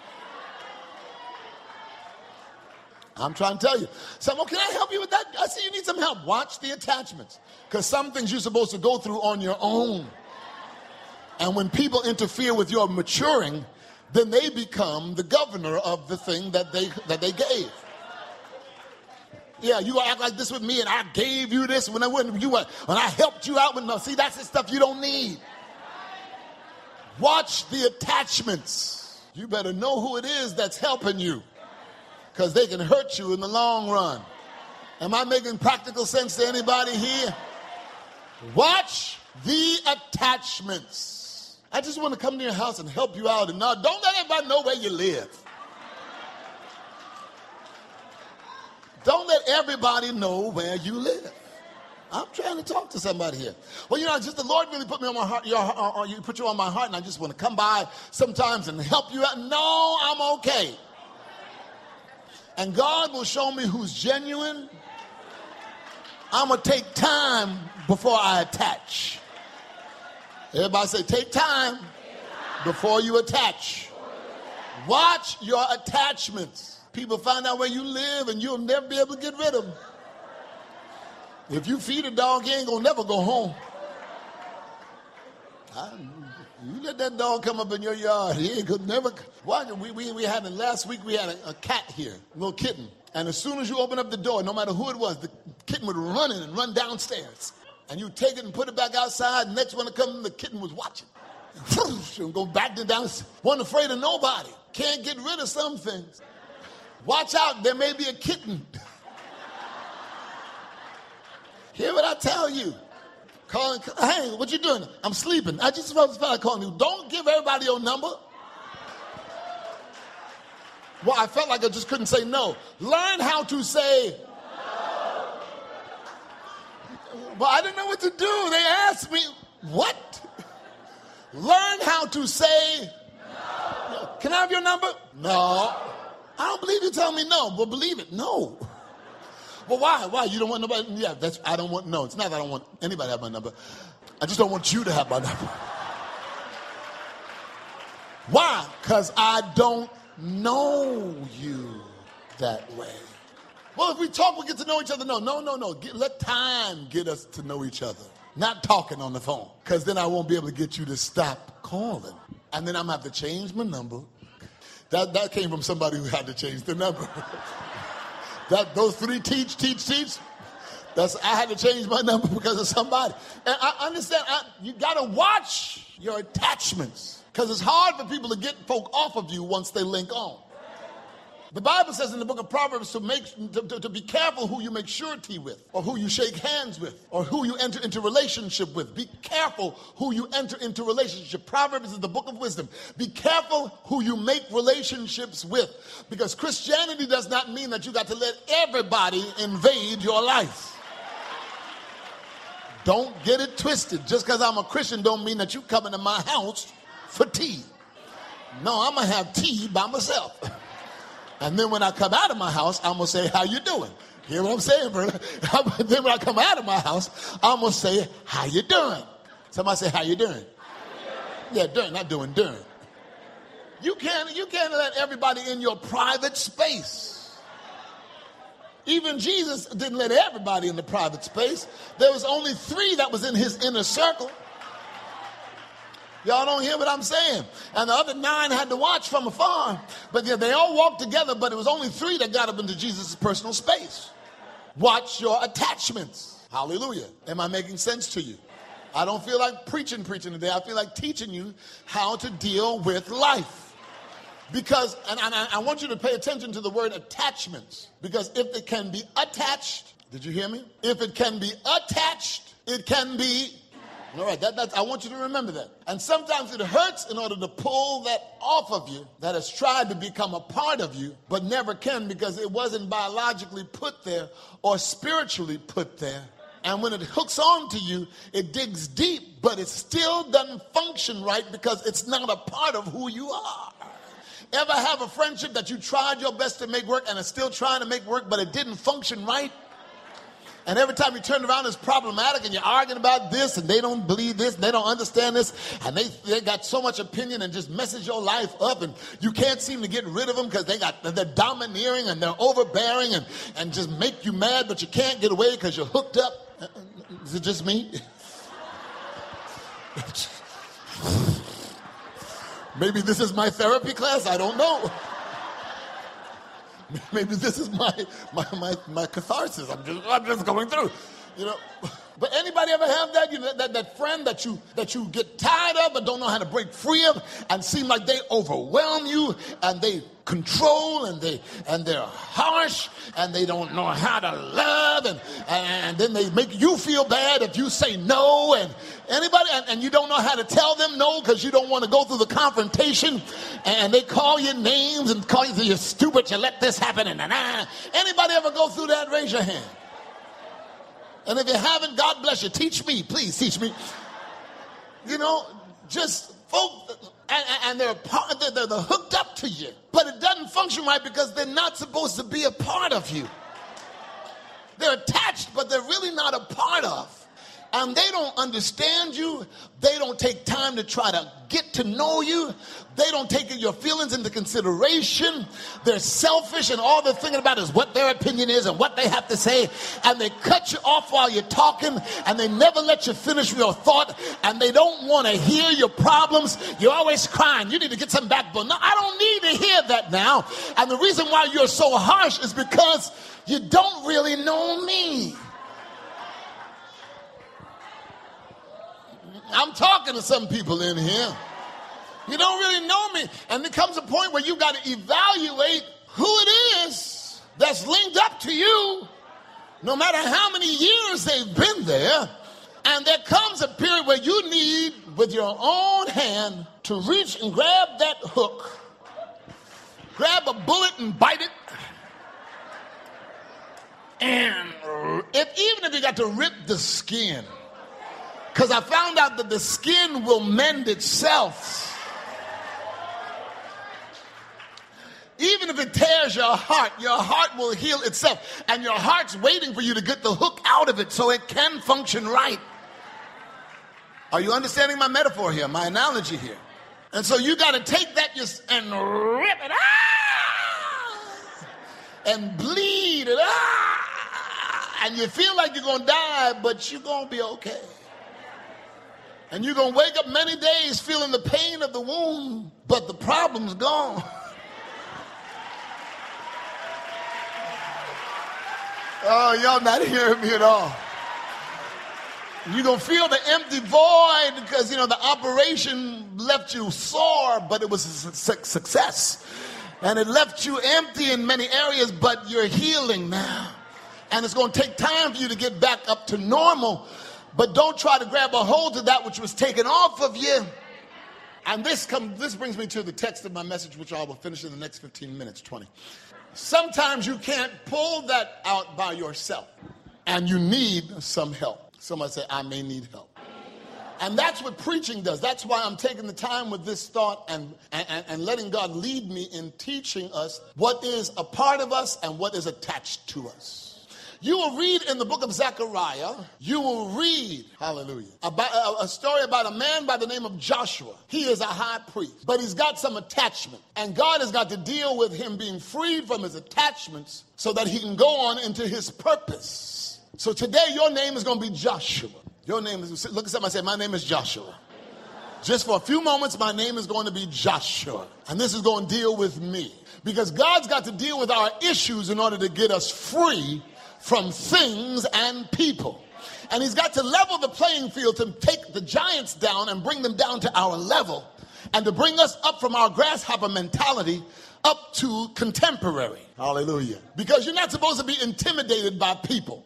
A: I'm trying to tell you. Some, can I help you with that? I see you need some help. Watch the attachments. Because some things you're supposed to go through on your own. And when people interfere with your maturing, then they become the governor of the thing that they gave. Yeah, you gonna act like this with me, and I gave you this when I helped you out with no. See, that's the stuff you don't need. Watch the attachments. You better know who it is that's helping you, because they can hurt you in the long run. Am I making practical sense to anybody here? Watch the attachments. I just want to come to your house and help you out. And now don't let everybody know where you live. Don't let everybody know where you live. I'm trying to talk to somebody here. Well, just the Lord really put me on my heart. You put you on my heart, and I just want to come by sometimes and help you out. No, I'm okay. And God will show me who's genuine. I'm going to take time before I attach. Everybody say, take time before you attach. Watch your attachments. People find out where you live and you'll never be able to get rid of them. If you feed a dog, he ain't going to never go home. You let that dog come up in your yard, he ain't going to never. Last week we had a cat here, a little kitten. And as soon as you open up the door, no matter who it was, the kitten would run in and run downstairs. And you take it and put it back outside. Next one to come, the kitten was watching. And go back to downstairs. Wasn't afraid of nobody. Can't get rid of some things. Watch out, there may be a kitten. Hear what I tell you. Calling, hey, what you doing? I'm sleeping. I just felt like calling you. Don't give everybody your number. Well, I felt like I just couldn't say no. Learn how to say no. Well, I didn't know what to do. They asked me, what? Learn how to say no. Can I have your number? No. I don't believe you tell me no, but believe it. No. Well, why? Why? You don't want nobody? Yeah, I don't want, no, it's not that I don't want anybody to have my number. I just don't want you to have my number. Why? Because I don't know you that way. Well, if we talk, we get to know each other. No. Let time get us to know each other. Not talking on the phone. Because then I won't be able to get you to stop calling. And then I'm going to have to change my number. That came from somebody who had to change the number. Those three teach. I had to change my number because of somebody. And I understand, you got to watch your attachments. Because it's hard for people to get folk off of you once they link on. The Bible says in the book of Proverbs to be careful who you make surety with, or who you shake hands with, or who you enter into relationship with. Be careful who you enter into relationship. Proverbs is the book of wisdom. Be careful who you make relationships with, because Christianity does not mean that you got to let everybody invade your life. Don't get it twisted. Just because I'm a Christian don't mean that you come into my house for tea. No, I'm going to have tea by myself. And then when I come out of my house, I'm going to say, how you doing? Hear what I'm saying, brother? Then when I come out of my house, I'm going to say, how you doing? Somebody say, how you doing? Yeah, doing, not doing, doing. You can't let everybody in your private space. Even Jesus didn't let everybody in the private space. There was only 3 that was in his inner circle. Y'all don't hear what I'm saying. And the other 9 had to watch from afar. But yeah, they all walked together, but it was only 3 that got up into Jesus' personal space. Watch your attachments. Hallelujah. Am I making sense to you? I don't feel like preaching today. I feel like teaching you how to deal with life. Because, and I want you to pay attention to the word attachments. Because if it can be attached, did you hear me? If it can be attached, it can be. All right, I want you to remember that. And sometimes it hurts in order to pull that off of you that has tried to become a part of you, but never can because it wasn't biologically put there or spiritually put there. And when it hooks on to you, it digs deep, but it still doesn't function right because it's not a part of who you are. Ever have a friendship that you tried your best to make work and it's still trying to make work, but it didn't function right? And every time you turn around, it's problematic, and you're arguing about this, and they don't believe this, and they don't understand this, and they got so much opinion and just messes your life up, and you can't seem to get rid of them because they're domineering and they're overbearing and just make you mad, but you can't get away because you're hooked up. Is it just me? Maybe this is my therapy class. I don't know. Maybe this is my catharsis. I'm just going through, you know. But anybody ever have that? You know, that friend that you get tired of but don't know how to break free of, and seem like they overwhelm you and they control, and they're harsh, and they don't know how to love, and then they make you feel bad if you say no, and anybody, and you don't know how to tell them no because you don't want to go through the confrontation, and they call you names and call you you're stupid, you let this happen, and anybody ever go through that? Raise your hand. And if you haven't, God bless you. Teach me, please teach me. You know, just folk, and they're hooked up to you, but it doesn't function right because they're not supposed to be a part of you. They're attached, but they're really not a part of. And they don't understand you. They don't take time to try to get to know you. They don't take your feelings into consideration. They're selfish, and all they're thinking about is what their opinion is and what they have to say. And they cut you off while you're talking, and they never let you finish your thought, and they don't want to hear your problems. You're always crying. You need to get some backbone. No, I don't need to hear that now. And the reason why you're so harsh is because you don't really know me. I'm talking to some people in here. You don't really know me. And there comes a point where you got to evaluate who it is that's linked up to you, no matter how many years they've been there. And there comes a period where you need, with your own hand, to reach and grab that hook, grab a bullet and bite it. And even if you got to rip the skin, because I found out that the skin will mend itself. Even if it tears your heart will heal itself. And your heart's waiting for you to get the hook out of it so it can function right. Are you understanding my metaphor here, my analogy here? And so you got to take that and rip it, and bleed it, and you feel like you're going to die, but you're going to be okay. And you're going to wake up many days feeling the pain of the wound, but the problem's gone. Oh, y'all not hearing me at all. You're going to feel the empty void because, the operation left you sore, but it was a success. And it left you empty in many areas, but you're healing now. And it's going to take time for you to get back up to normal. But don't try to grab a hold of that which was taken off of you. And this brings me to the text of my message, which I will finish in the next 15 minutes, 20. Sometimes you can't pull that out by yourself, and you need some help. Somebody say, I may need help. And that's what preaching does. That's why I'm taking the time with this thought and letting God lead me in teaching us what is a part of us and what is attached to us. You will read in the book of Zechariah, hallelujah, about a story about a man by the name of Joshua. He is a high priest, but he's got some attachment. And God has got to deal with him being freed from his attachments so that he can go on into his purpose. So today your name is going to be Joshua. Your name is, look at somebody and say, my name is Joshua. Just for a few moments, my name is going to be Joshua. And this is going to deal with me. Because God's got to deal with our issues in order to get us free from things and people. And he's got to level the playing field to take the giants down and bring them down to our level, and to bring us up from our grasshopper mentality up to contemporary. Hallelujah. Because you're not supposed to be intimidated by people.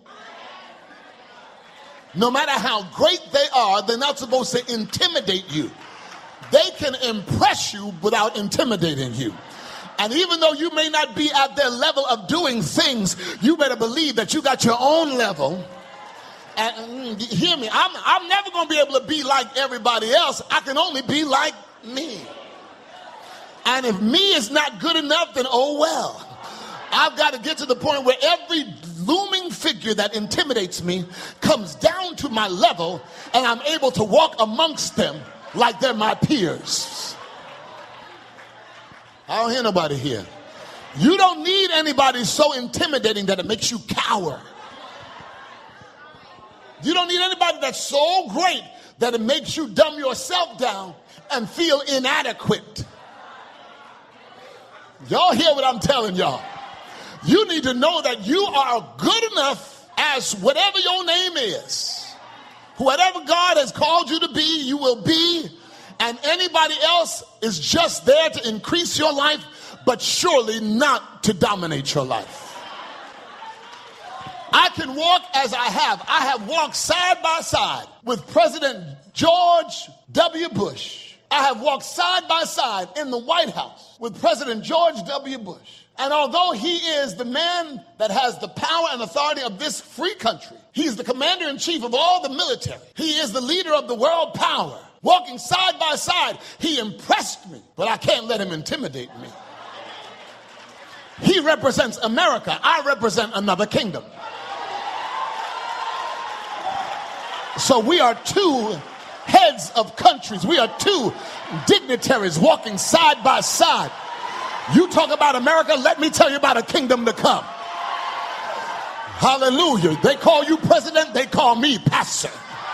A: No matter how great they are, they're not supposed to intimidate you. They can impress you without intimidating you. And even though you may not be at their level of doing things, you better believe that you got your own level. And hear me, I'm never going to be able to be like everybody else. I can only be like me. And if me is not good enough, then oh well. I've got to get to the point where every looming figure that intimidates me comes down to my level, and I'm able to walk amongst them like they're my peers. I don't hear nobody here. You don't need anybody so intimidating that it makes you cower. You don't need anybody that's so great that it makes you dumb yourself down and feel inadequate. Y'all hear what I'm telling y'all? You need to know that you are good enough as whatever your name is. Whatever God has called you to be, you will be. And anybody else is just there to increase your life, but surely not to dominate your life. I can walk as I have. I have walked side by side with President George W. Bush. I have walked side by side in the White House with President George W. Bush. And although he is the man that has the power and authority of this free country, he is the commander-in-chief of all the military. He is the leader of the world power. Walking side by side, he impressed me, but I can't let him intimidate me. He represents America. I represent another kingdom. So we are two heads of countries. We are two dignitaries walking side by side. You talk about America, let me tell you about a kingdom to come. Hallelujah. They call you president, they call me pastor.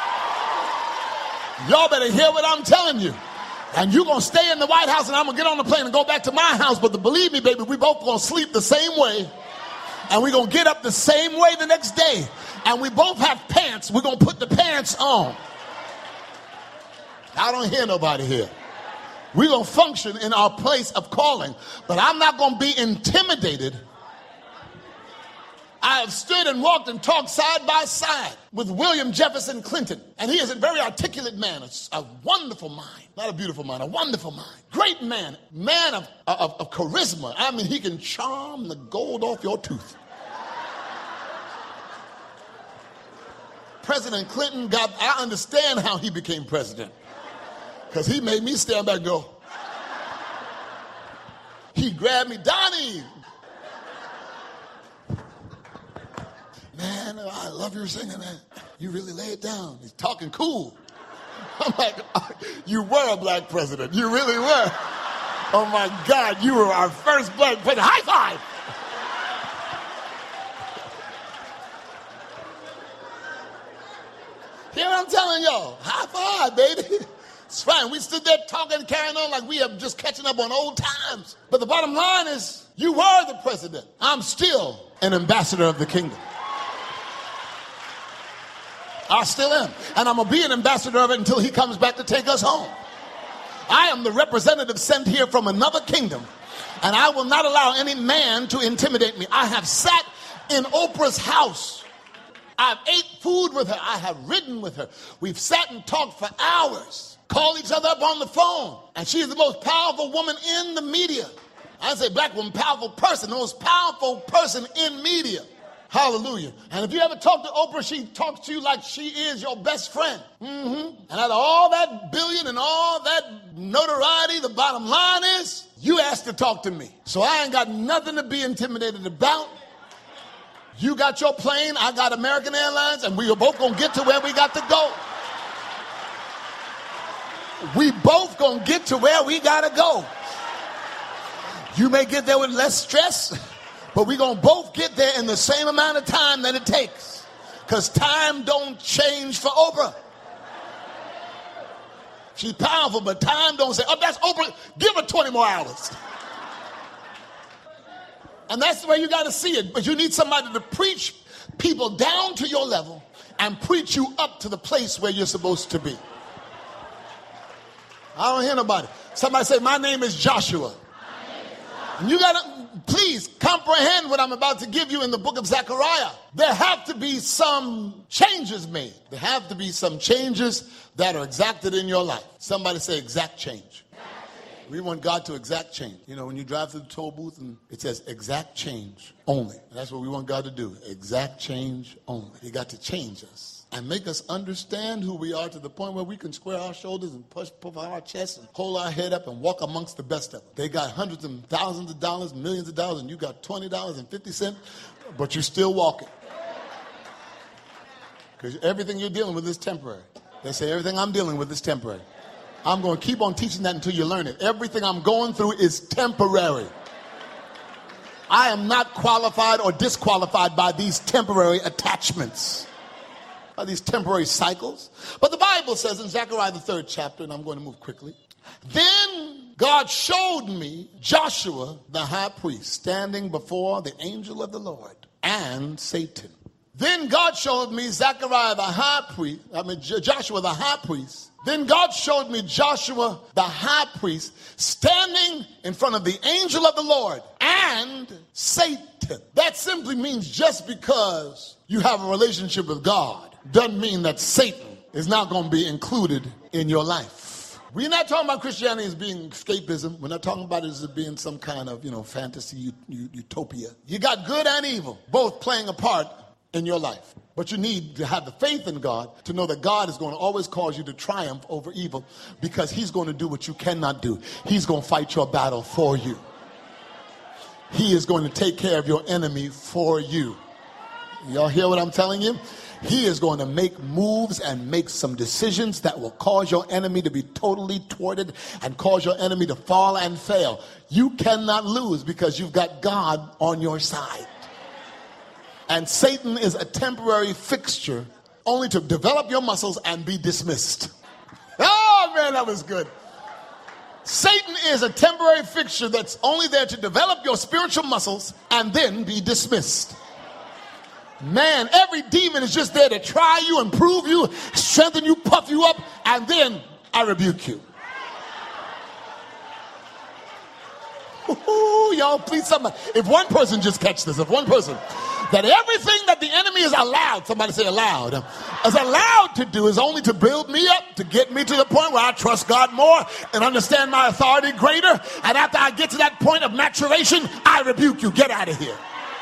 A: Y'all better hear what I'm telling you. And you're going to stay in the White House and I'm going to get on the plane and go back to my house. But believe me, baby, we both going to sleep the same way. And we're going to get up the same way the next day. And we both have pants. We're going to put the pants on. I don't hear nobody here. We're going to function in our place of calling. But I'm not going to be intimidated. I have stood and walked and talked side by side with William Jefferson Clinton. And he is a very articulate man, a wonderful mind. Not a beautiful mind, a wonderful mind. Great man, man of charisma. I mean, he can charm the gold off your tooth. President Clinton I understand how he became president. Because he made me stand back and go. He grabbed me, Donnie. Man, I love your singing, man. You really lay it down. He's talking cool. I'm like, you were a black president. You really were. Oh my God, you were our first black president. High five. Hear what I'm telling y'all? High five, baby. It's fine. We stood there talking, carrying on like we are just catching up on old times. But the bottom line is, you were the president. I'm still an ambassador of the kingdom. I still am. And I'm going to be an ambassador of it until he comes back to take us home. I am the representative sent here from another kingdom. And I will not allow any man to intimidate me. I have sat in Oprah's house. I've ate food with her. I have ridden with her. We've sat and talked for hours. Called each other up on the phone. And she is the most powerful woman in the media. I say black woman, powerful person. The most powerful person in media. Hallelujah. And if you ever talk to Oprah, she talks to you like she is your best friend. And out of all that billion and all that notoriety, the bottom line is, you asked to talk to me. So I ain't got nothing to be intimidated about. You got your plane, I got American Airlines, and we are both going to get to where we got to go. We both going to get to where we got to go. You may get there with less stress, but we're going to both get there in the same amount of time that it takes. Because time don't change for Oprah. She's powerful, but time don't say, oh, that's Oprah. Give her 20 more hours. And that's the way you got to see it. But you need somebody to preach people down to your level and preach you up to the place where you're supposed to be. I don't hear nobody. Somebody say, my name is Joshua. And you got to, please comprehend what I'm about to give you in the book of Zechariah. There have to be some changes made. There have to be some changes that are exacted in your life. Somebody say exact change. We want God to exact change. You know, when you drive through the toll booth and it says exact change only. That's what we want God to do. Exact change only. He got to change us and make us understand who we are to the point where we can square our shoulders and puff our chest and hold our head up and walk amongst the best of them. They got hundreds and thousands of dollars, millions of dollars, and you got $20.50, but you're still walking. Because everything you're dealing with is temporary. They say everything I'm dealing with is temporary. I'm going to keep on teaching that until you learn it. Everything I'm going through is temporary. I am not qualified or disqualified by these temporary attachments, by these temporary cycles. But the Bible says in Zechariah the 3rd chapter, and I'm going to move quickly. Then God showed me Joshua the high priest standing before the angel of the Lord and Satan. Then God showed me Zechariah the high priest, Joshua the high priest, Then God showed me Joshua, the high priest, standing in front of the angel of the Lord and Satan. That simply means just because you have a relationship with God doesn't mean that Satan is not going to be included in your life. We're not talking about Christianity as being escapism. We're not talking about it as being some kind of, fantasy utopia. You got good and evil both playing a part in your life. But you need to have the faith in God to know that God is going to always cause you to triumph over evil, because he's going to do what you cannot do. He's going to fight your battle for you. He is going to take care of your enemy for you. Y'all hear what I'm telling you? He is going to make moves and make some decisions that will cause your enemy to be totally thwarted and cause your enemy to fall and fail. You cannot lose because you've got God on your side. And Satan is a temporary fixture only to develop your muscles and be dismissed. Oh, man, that was good. Satan is a temporary fixture that's only there to develop your spiritual muscles and then be dismissed. Man, every demon is just there to try you, improve you, strengthen you, puff you up, and then I rebuke you. Ooh, y'all, please, somebody. If one person just catch this, if one person, that everything that the enemy is allowed, somebody say allowed, is allowed to do is only to build me up, to get me to the point where I trust God more and understand my authority greater. And after I get to that point of maturation, I rebuke you. Get out of here.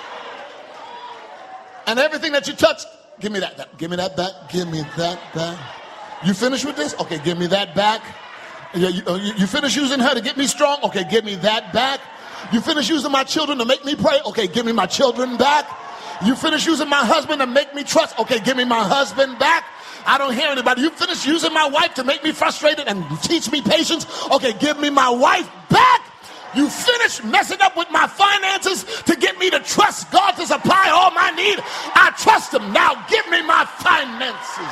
A: And everything that you touch, give me that back. Give me that back. Give me that back. You finished with this? Okay, give me that back. You finish using her to get me strong? Okay, give me that back. You finish using my children to make me pray? Okay, give me my children back. You finish using my husband to make me trust? Okay, give me my husband back. I don't hear anybody. You finish using my wife to make me frustrated and teach me patience? Okay, give me my wife back. You finish messing up with my finances to get me to trust God to supply all my need? I trust him. Now give me my finances.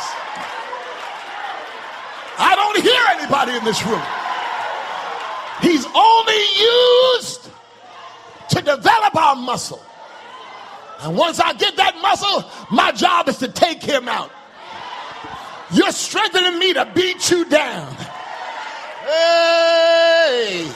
A: I don't hear anybody in this room. He's only used to develop our muscle. And once I get that muscle, my job is to take him out. You're strengthening me to beat you down. Hey.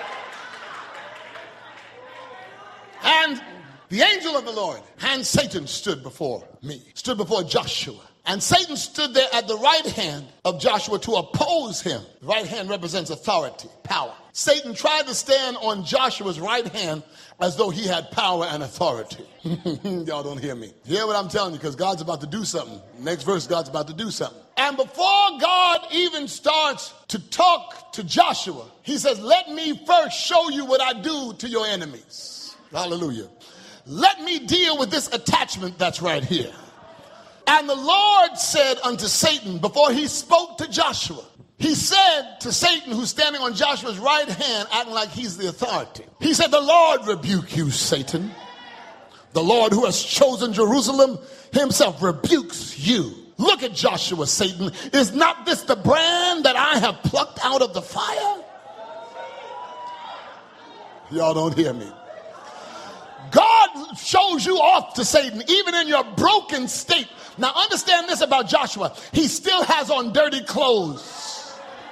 A: And the angel of the Lord and Satan stood before me, stood before Joshua. And Satan stood there at the right hand of Joshua to oppose him. The right hand represents authority, power. Satan tried to stand on Joshua's right hand as though he had power and authority. Y'all don't hear me. Hear what I'm telling you, because God's about to do something. Next verse, God's about to do something. And before God even starts to talk to Joshua, he says, let me first show you what I do to your enemies. Hallelujah. Let me deal with this attachment that's right here. And the Lord said unto Satan, before he spoke to Joshua, he said to Satan, who's standing on Joshua's right hand, acting like he's the authority. He said, the Lord rebuke you, Satan. The Lord who has chosen Jerusalem himself rebukes you. Look at Joshua, Satan. Is not this the brand that I have plucked out of the fire? Y'all don't hear me. God shows you off to Satan, even in your broken state. Now understand this about Joshua. He still has on dirty clothes.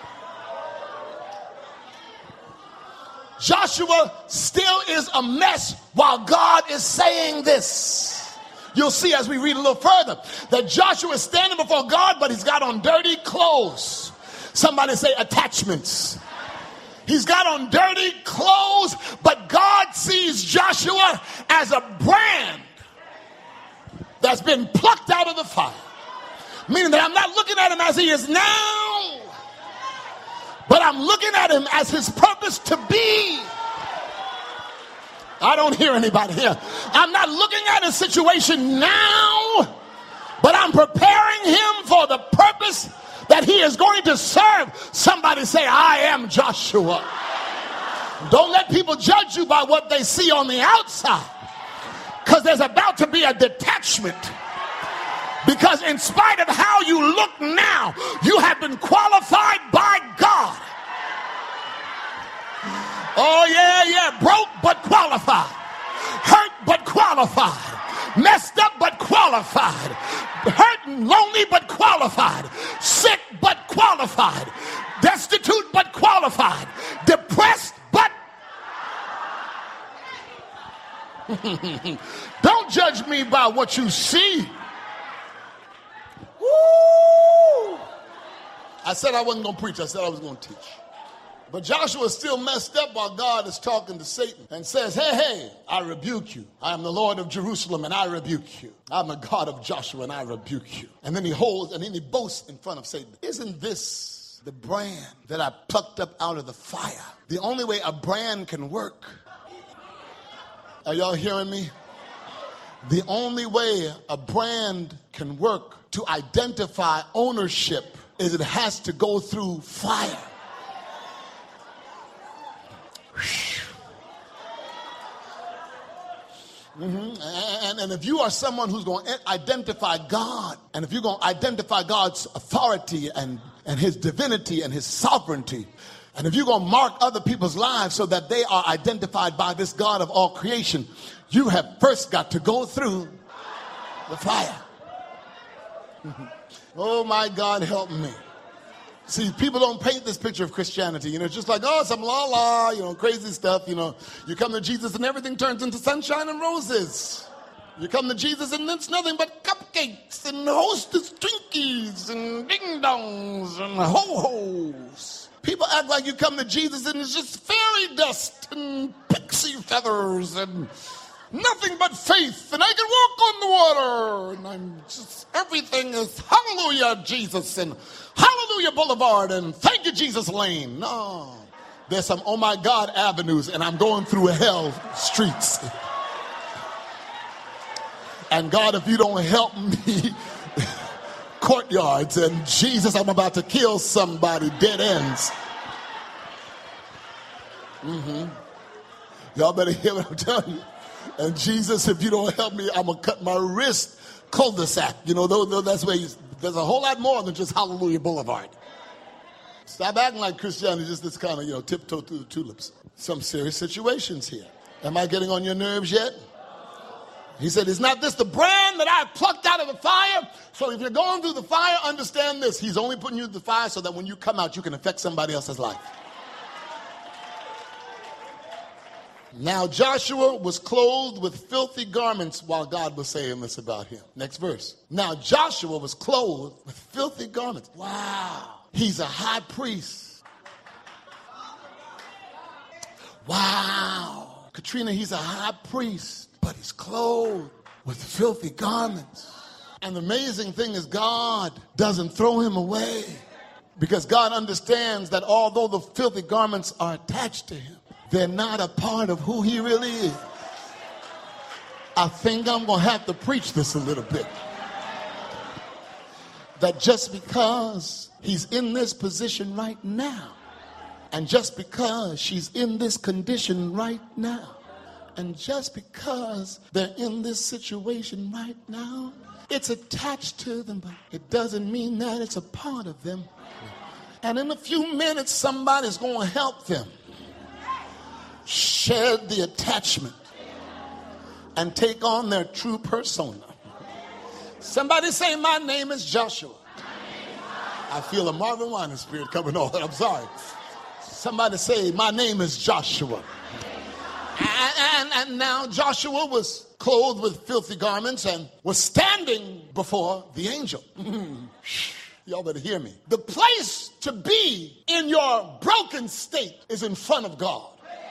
A: Joshua still is a mess while God is saying this. You'll see as we read a little further that Joshua is standing before God, but he's got on dirty clothes. Somebody say attachments. He's got on dirty clothes, but God sees Joshua as a brand that's been plucked out of the fire. Meaning that I'm not looking at him as he is now, but I'm looking at him as his purpose to be. I don't hear anybody here. I'm not looking at his situation now, but I'm preparing him for the purpose that he is going to serve. Somebody say, I am Joshua. Don't let people judge you by what they see on the outside, because there's about to be a detachment. Because in spite of how you look now, you have been qualified by God. Oh yeah, broke but qualified, hurt but qualified, messed up but qualified, hurt and lonely but qualified, sick but qualified. qualified, destitute but qualified, depressed but don't judge me by what you see. Woo! I said I wasn't going to preach. I said I was going to teach. But Joshua is still messed up while God is talking to Satan and says, hey, I rebuke you. I am the Lord of Jerusalem and I rebuke you. I'm the God of Joshua and I rebuke you. And then he boasts in front of Satan. Isn't this the brand that I plucked up out of the fire? The only way a brand can work. Are y'all hearing me? The only way a brand can work to identify ownership is it has to go through fire. And if you are someone who's going to identify God, and if you're going to identify God's authority and his divinity and his sovereignty, and if you're going to mark other people's lives so that they are identified by this God of all creation, you have first got to go through the fire. Oh my God, help me. See, people don't paint this picture of Christianity. It's just like, oh, some la-la, crazy stuff. You come to Jesus and everything turns into sunshine and roses. You come to Jesus and it's nothing but cupcakes and hostess Twinkies and ding-dongs and ho-hos. People act like you come to Jesus and it's just fairy dust and pixie feathers and nothing but faith, and I can walk on the water, and I'm just, everything is hallelujah Jesus and hallelujah Boulevard and thank you Jesus Lane. No, there's some oh my God avenues, and I'm going through hell streets. And God, if you don't help me, courtyards, and Jesus, I'm about to kill somebody, dead ends. Y'all better hear what I'm telling you. And Jesus, if you don't help me, I'm going to cut my wrist cul-de-sac. That's where there's a whole lot more than just Hallelujah Boulevard. Stop acting like Christianity, just this kind of, tiptoe through the tulips. Some serious situations here. Am I getting on your nerves yet? He said, is not this the brand that I plucked out of the fire? So if you're going through the fire, understand this. He's only putting you through the fire so that when you come out, you can affect somebody else's life. Now Joshua was clothed with filthy garments while God was saying this about him. Next verse. Now Joshua was clothed with filthy garments. Wow. He's a high priest. Wow. Katrina, he's a high priest, but he's clothed with filthy garments. And the amazing thing is God doesn't throw him away, because God understands that although the filthy garments are attached to him, they're not a part of who he really is. I think I'm going to have to preach this a little bit. That just because he's in this position right now, and just because she's in this condition right now, and just because they're in this situation right now, it's attached to them, but it doesn't mean that it's a part of them. And in a few minutes, somebody's going to help them shed the attachment and take on their true persona. Somebody say, my name is Joshua. I feel a Marvin Wine spirit coming on. I'm sorry. Somebody say, my name is Joshua. And now Joshua was clothed with filthy garments and was standing before the angel. Y'all better hear me. The place to be in your broken state is in front of God.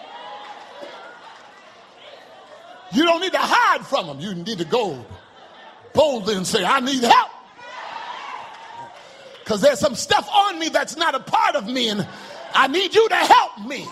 A: You don't need to hide from him. You need to go boldly and say, I need help. Because there's some stuff on me that's not a part of me, and I need you to help me.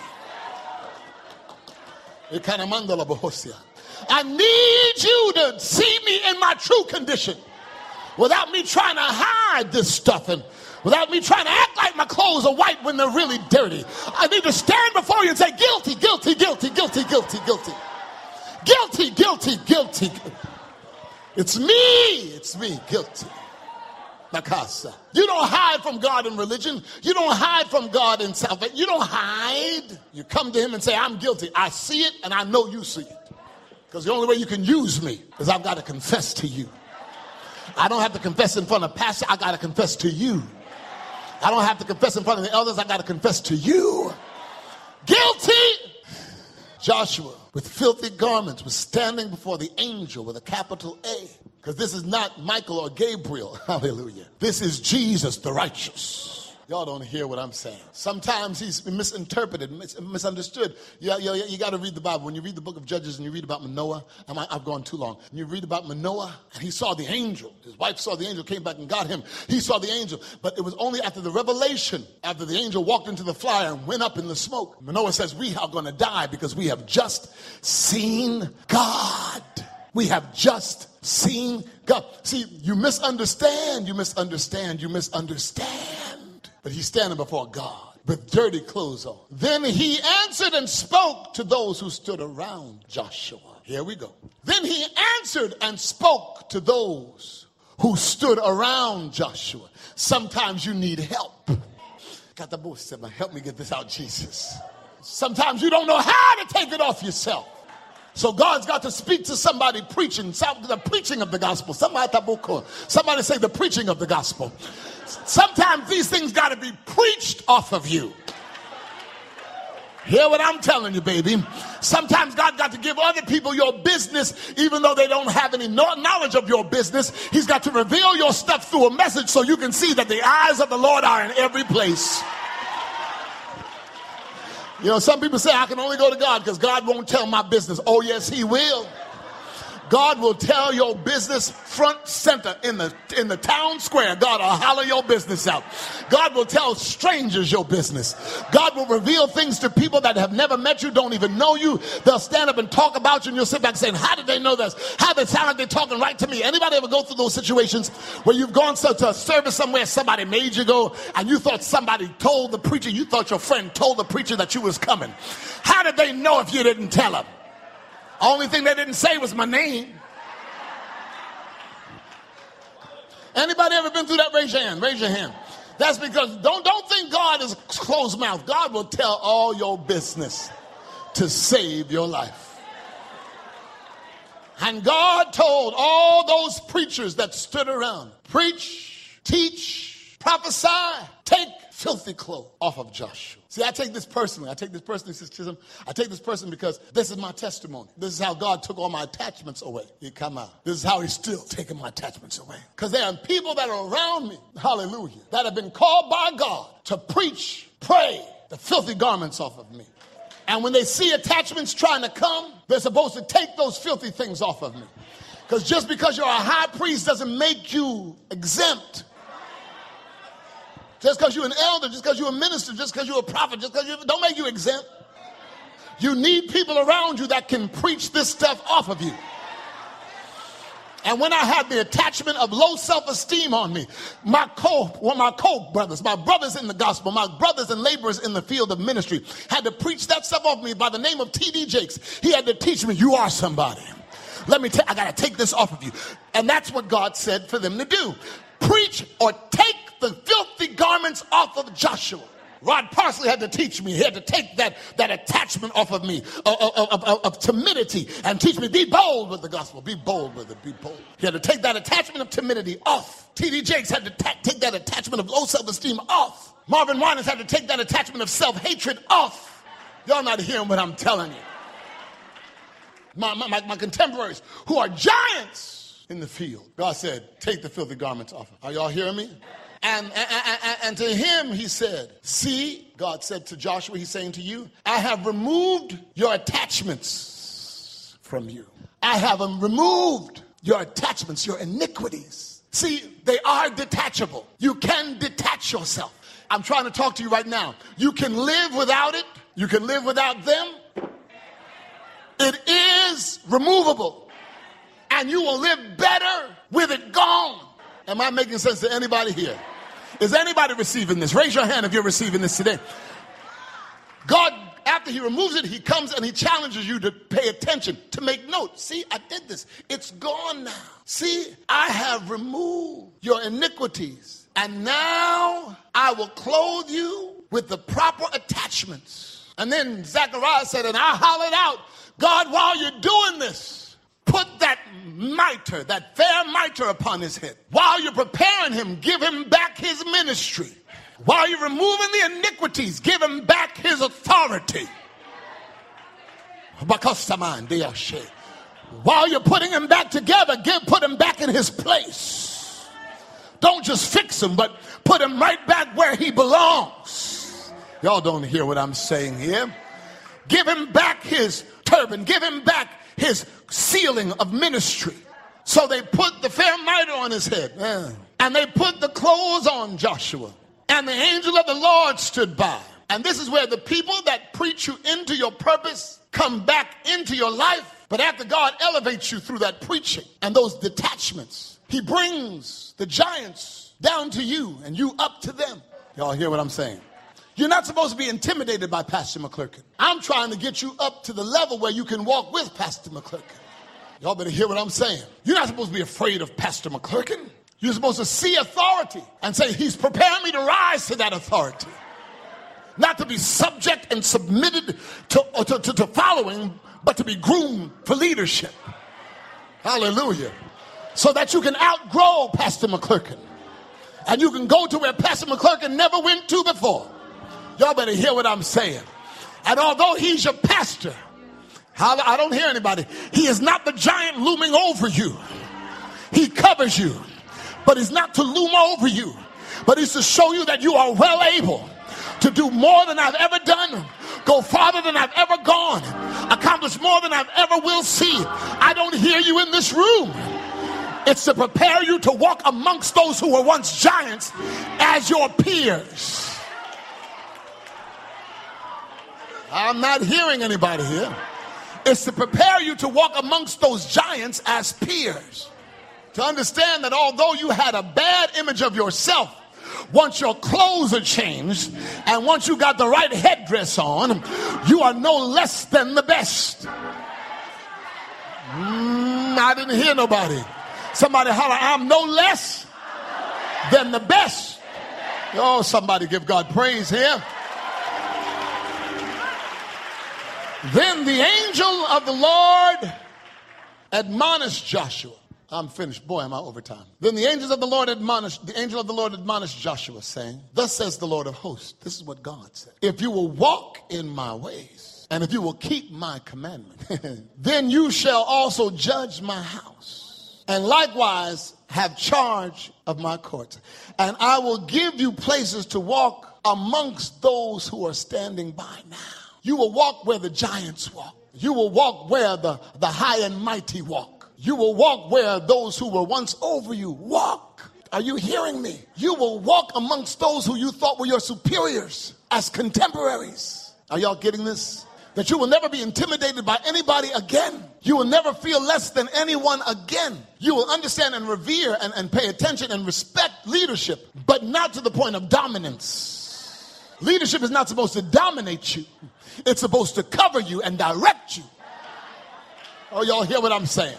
A: I need you to see me in my true condition without me trying to hide this stuff and without me trying to act like my clothes are white when they're really dirty. I need to stand before you and say, guilty, guilty, guilty, guilty, guilty, guilty. Guilty, guilty, guilty. It's me, guilty. Nakasa. You don't hide from God in religion. You don't hide from God in salvation. You don't hide. You come to him and say, I'm guilty. I see it and I know you see it. Because the only way you can use me is I've got to confess to you. I don't have to confess in front of pastor. I got to confess to you. I don't have to confess in front of the elders. I got to confess to you. Guilty. Joshua, with filthy garments, was standing before the angel with a capital A. Because this is not Michael or Gabriel. Hallelujah. This is Jesus the righteous. Y'all don't hear what I'm saying. Sometimes he's misinterpreted, misunderstood. You got to read the Bible. When you read the book of Judges and you read about Manoah, I've gone too long. And you read about Manoah, and he saw the angel. His wife saw the angel, came back and got him. He saw the angel. But it was only after the revelation, after the angel walked into the fire and went up in the smoke. Manoah says, we are going to die because we have just seen God. We have just seen God. See, you misunderstand. But he's standing before God with dirty clothes on. Then he answered and spoke to those who stood around Joshua. Here we go. Then he answered and spoke to those who stood around Joshua. Sometimes you need help. Help me get this out, Jesus. Sometimes you don't know how to take it off yourself. So God's got to speak to somebody preaching, the preaching of the gospel. Somebody say the preaching of the gospel. Sometimes these things got to be preached off of you. Hear what I'm telling you, baby. Sometimes God got to give other people your business, even though they don't have any knowledge of your business. He's got to reveal your stuff through a message so you can see that the eyes of the Lord are in every place. You know, some people say I can only go to God because God won't tell my business. Oh, yes, he will. God will tell your business front center in the town square. God will holler your business out. God will tell strangers your business. God will reveal things to people that have never met you, don't even know you. They'll stand up and talk about you, and you'll sit back saying, how did they know this? How they sound like they're talking right to me? Anybody ever go through those situations where you've gone to a service somewhere, somebody made you go, and you thought somebody told the preacher, you thought your friend told the preacher that you was coming? How did they know if you didn't tell them? Only thing they didn't say was my name. Anybody ever been through that? Raise your hand. Raise your hand. That's because don't think God is closed mouth. God will tell all your business to save your life. And God told all those preachers that stood around, preach, teach, prophesy, take filthy clothes off of Joshua. See, I take this personally. Sister Chisholm. I take this personally because this is my testimony. This is how God took all my attachments away. He come out. This is how he's still taking my attachments away. Because there are people that are around me, hallelujah, that have been called by God to preach, pray the filthy garments off of me. And when they see attachments trying to come, they're supposed to take those filthy things off of me. Because just because you're a high priest doesn't make you exempt. Just because you're an elder, just because you're a minister, just because you're a prophet, just because don't make you exempt. You need people around you that can preach this stuff off of you. And when I had the attachment of low self-esteem on me, my co-brothers, my brothers in the gospel, my brothers and laborers in the field of ministry had to preach that stuff off me by the name of T.D. Jakes. He had to teach me, you are somebody. I got to take this off of you. And that's what God said for them to do. Preach or take the filthy garments off of Joshua. Rod Parsley had to teach me. He had to take that attachment off of me, of timidity, and teach me, be bold with the gospel. Be bold with it. Be bold. He had to take that attachment of timidity off. T.D. Jakes had to take that attachment of low self-esteem off. Marvin Winans had to take that attachment of self-hatred off. Y'all not hearing what I'm telling you. My contemporaries who are giants in the field. God said, take the filthy garments off. Are y'all hearing me? And to him he said, see, God said to Joshua, he's saying to you, I have removed your attachments from you. I have removed your attachments, your iniquities. See, they are detachable. You can detach yourself. I'm trying to talk to you right now. You can live without it. You can live without them. It is removable. And you will live better with it gone. Am I making sense to anybody here? Is anybody receiving this? Raise your hand if you're receiving this today. God, after he removes it, he comes and he challenges you to pay attention, to make note. See, I did this. It's gone now. See, I have removed your iniquities. And now I will clothe you with the proper attachments. And then Zechariah said, and I hollered out, God, while you're doing this, put that mitre, that fair mitre upon his head. While you're preparing him, give him back his ministry. While you're removing the iniquities, give him back his authority. While you're putting him back together, put him back in his place. Don't just fix him, but put him right back where he belongs. Y'all don't hear what I'm saying here. Give him back his turban. Give him back his sealing of ministry. So they put the fair mitre on his head. And they put the clothes on Joshua. And the angel of the Lord stood by. And this is where the people that preach you into your purpose come back into your life. But after God elevates you through that preaching and those detachments, he brings the giants down to you and you up to them. Y'all hear what I'm saying? You're not supposed to be intimidated by Pastor McClurkin. I'm trying to get you up to the level where you can walk with Pastor McClurkin. Y'all better hear what I'm saying. You're not supposed to be afraid of Pastor McClurkin. You're supposed to see authority and say, he's preparing me to rise to that authority. Not to be subject and submitted to following, but to be groomed for leadership. Hallelujah. So that you can outgrow Pastor McClurkin. And you can go to where Pastor McClurkin never went to before. Y'all better hear what I'm saying. And although he's your pastor, I don't hear anybody. He is not the giant looming over you. He covers you. But he's not to loom over you. But he's to show you that you are well able to do more than I've ever done, go farther than I've ever gone, accomplish more than I've ever will see. I don't hear you in this room. It's to prepare you to walk amongst those who were once giants as your peers. I'm not hearing anybody here. It's to prepare you to walk amongst those giants as peers. To understand that although you had a bad image of yourself, once your clothes are changed and once you got the right headdress on, you are no less than the best. I didn't hear nobody. Somebody holler, I'm no less than the best. Oh, somebody give God praise here. Then the angel of the Lord admonished Joshua. I'm finished. Boy, am I over time. Then the angel of the Lord admonished Joshua, saying, thus says the Lord of hosts. This is what God said. If you will walk in my ways, and if you will keep my commandment, then you shall also judge my house, and likewise have charge of my courts. And I will give you places to walk amongst those who are standing by now. You will walk where the giants walk. You will walk where the high and mighty walk. You will walk where those who were once over you walk. Are you hearing me? You will walk amongst those who you thought were your superiors as contemporaries. Are y'all getting this? That you will never be intimidated by anybody again. You will never feel less than anyone again. You will understand and revere and pay attention and respect leadership, but not to the point of dominance. Leadership is not supposed to dominate you. It's supposed to cover you and direct you. Oh, y'all hear what I'm saying?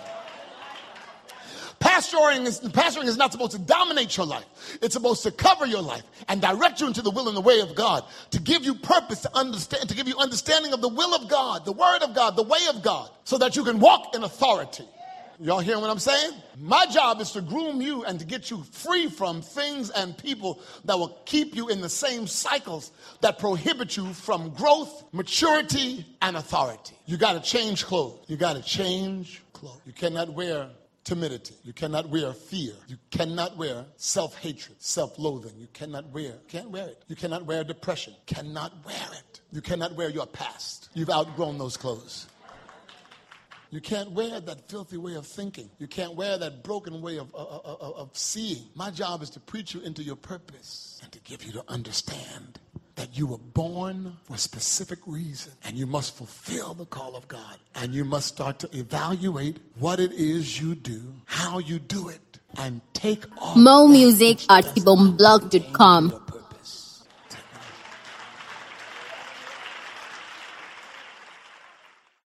A: Pastoring is not supposed to dominate your life. It's supposed to cover your life and direct you into the will and the way of God, to give you purpose, to understand, to give you understanding of the will of God, the word of God, the way of God, so that you can walk in authority. Y'all hearing what I'm saying? My job is to groom you and to get you free from things and people that will keep you in the same cycles that prohibit you from growth, maturity, and authority. You got to change clothes. You got to change clothes. You cannot wear timidity. You cannot wear fear. You cannot wear self-hatred, self-loathing. You can't wear it. You cannot wear depression. Cannot wear it. You cannot wear your past. You've outgrown those clothes. You can't wear that filthy way of thinking. You can't wear that broken way of seeing. My job is to preach you into your purpose and to give you to understand that you were born for a specific reason, and you must fulfill the call of God. And you must start to evaluate what it is you do, how you do it, and take off.
B: More music at ibomblog.com.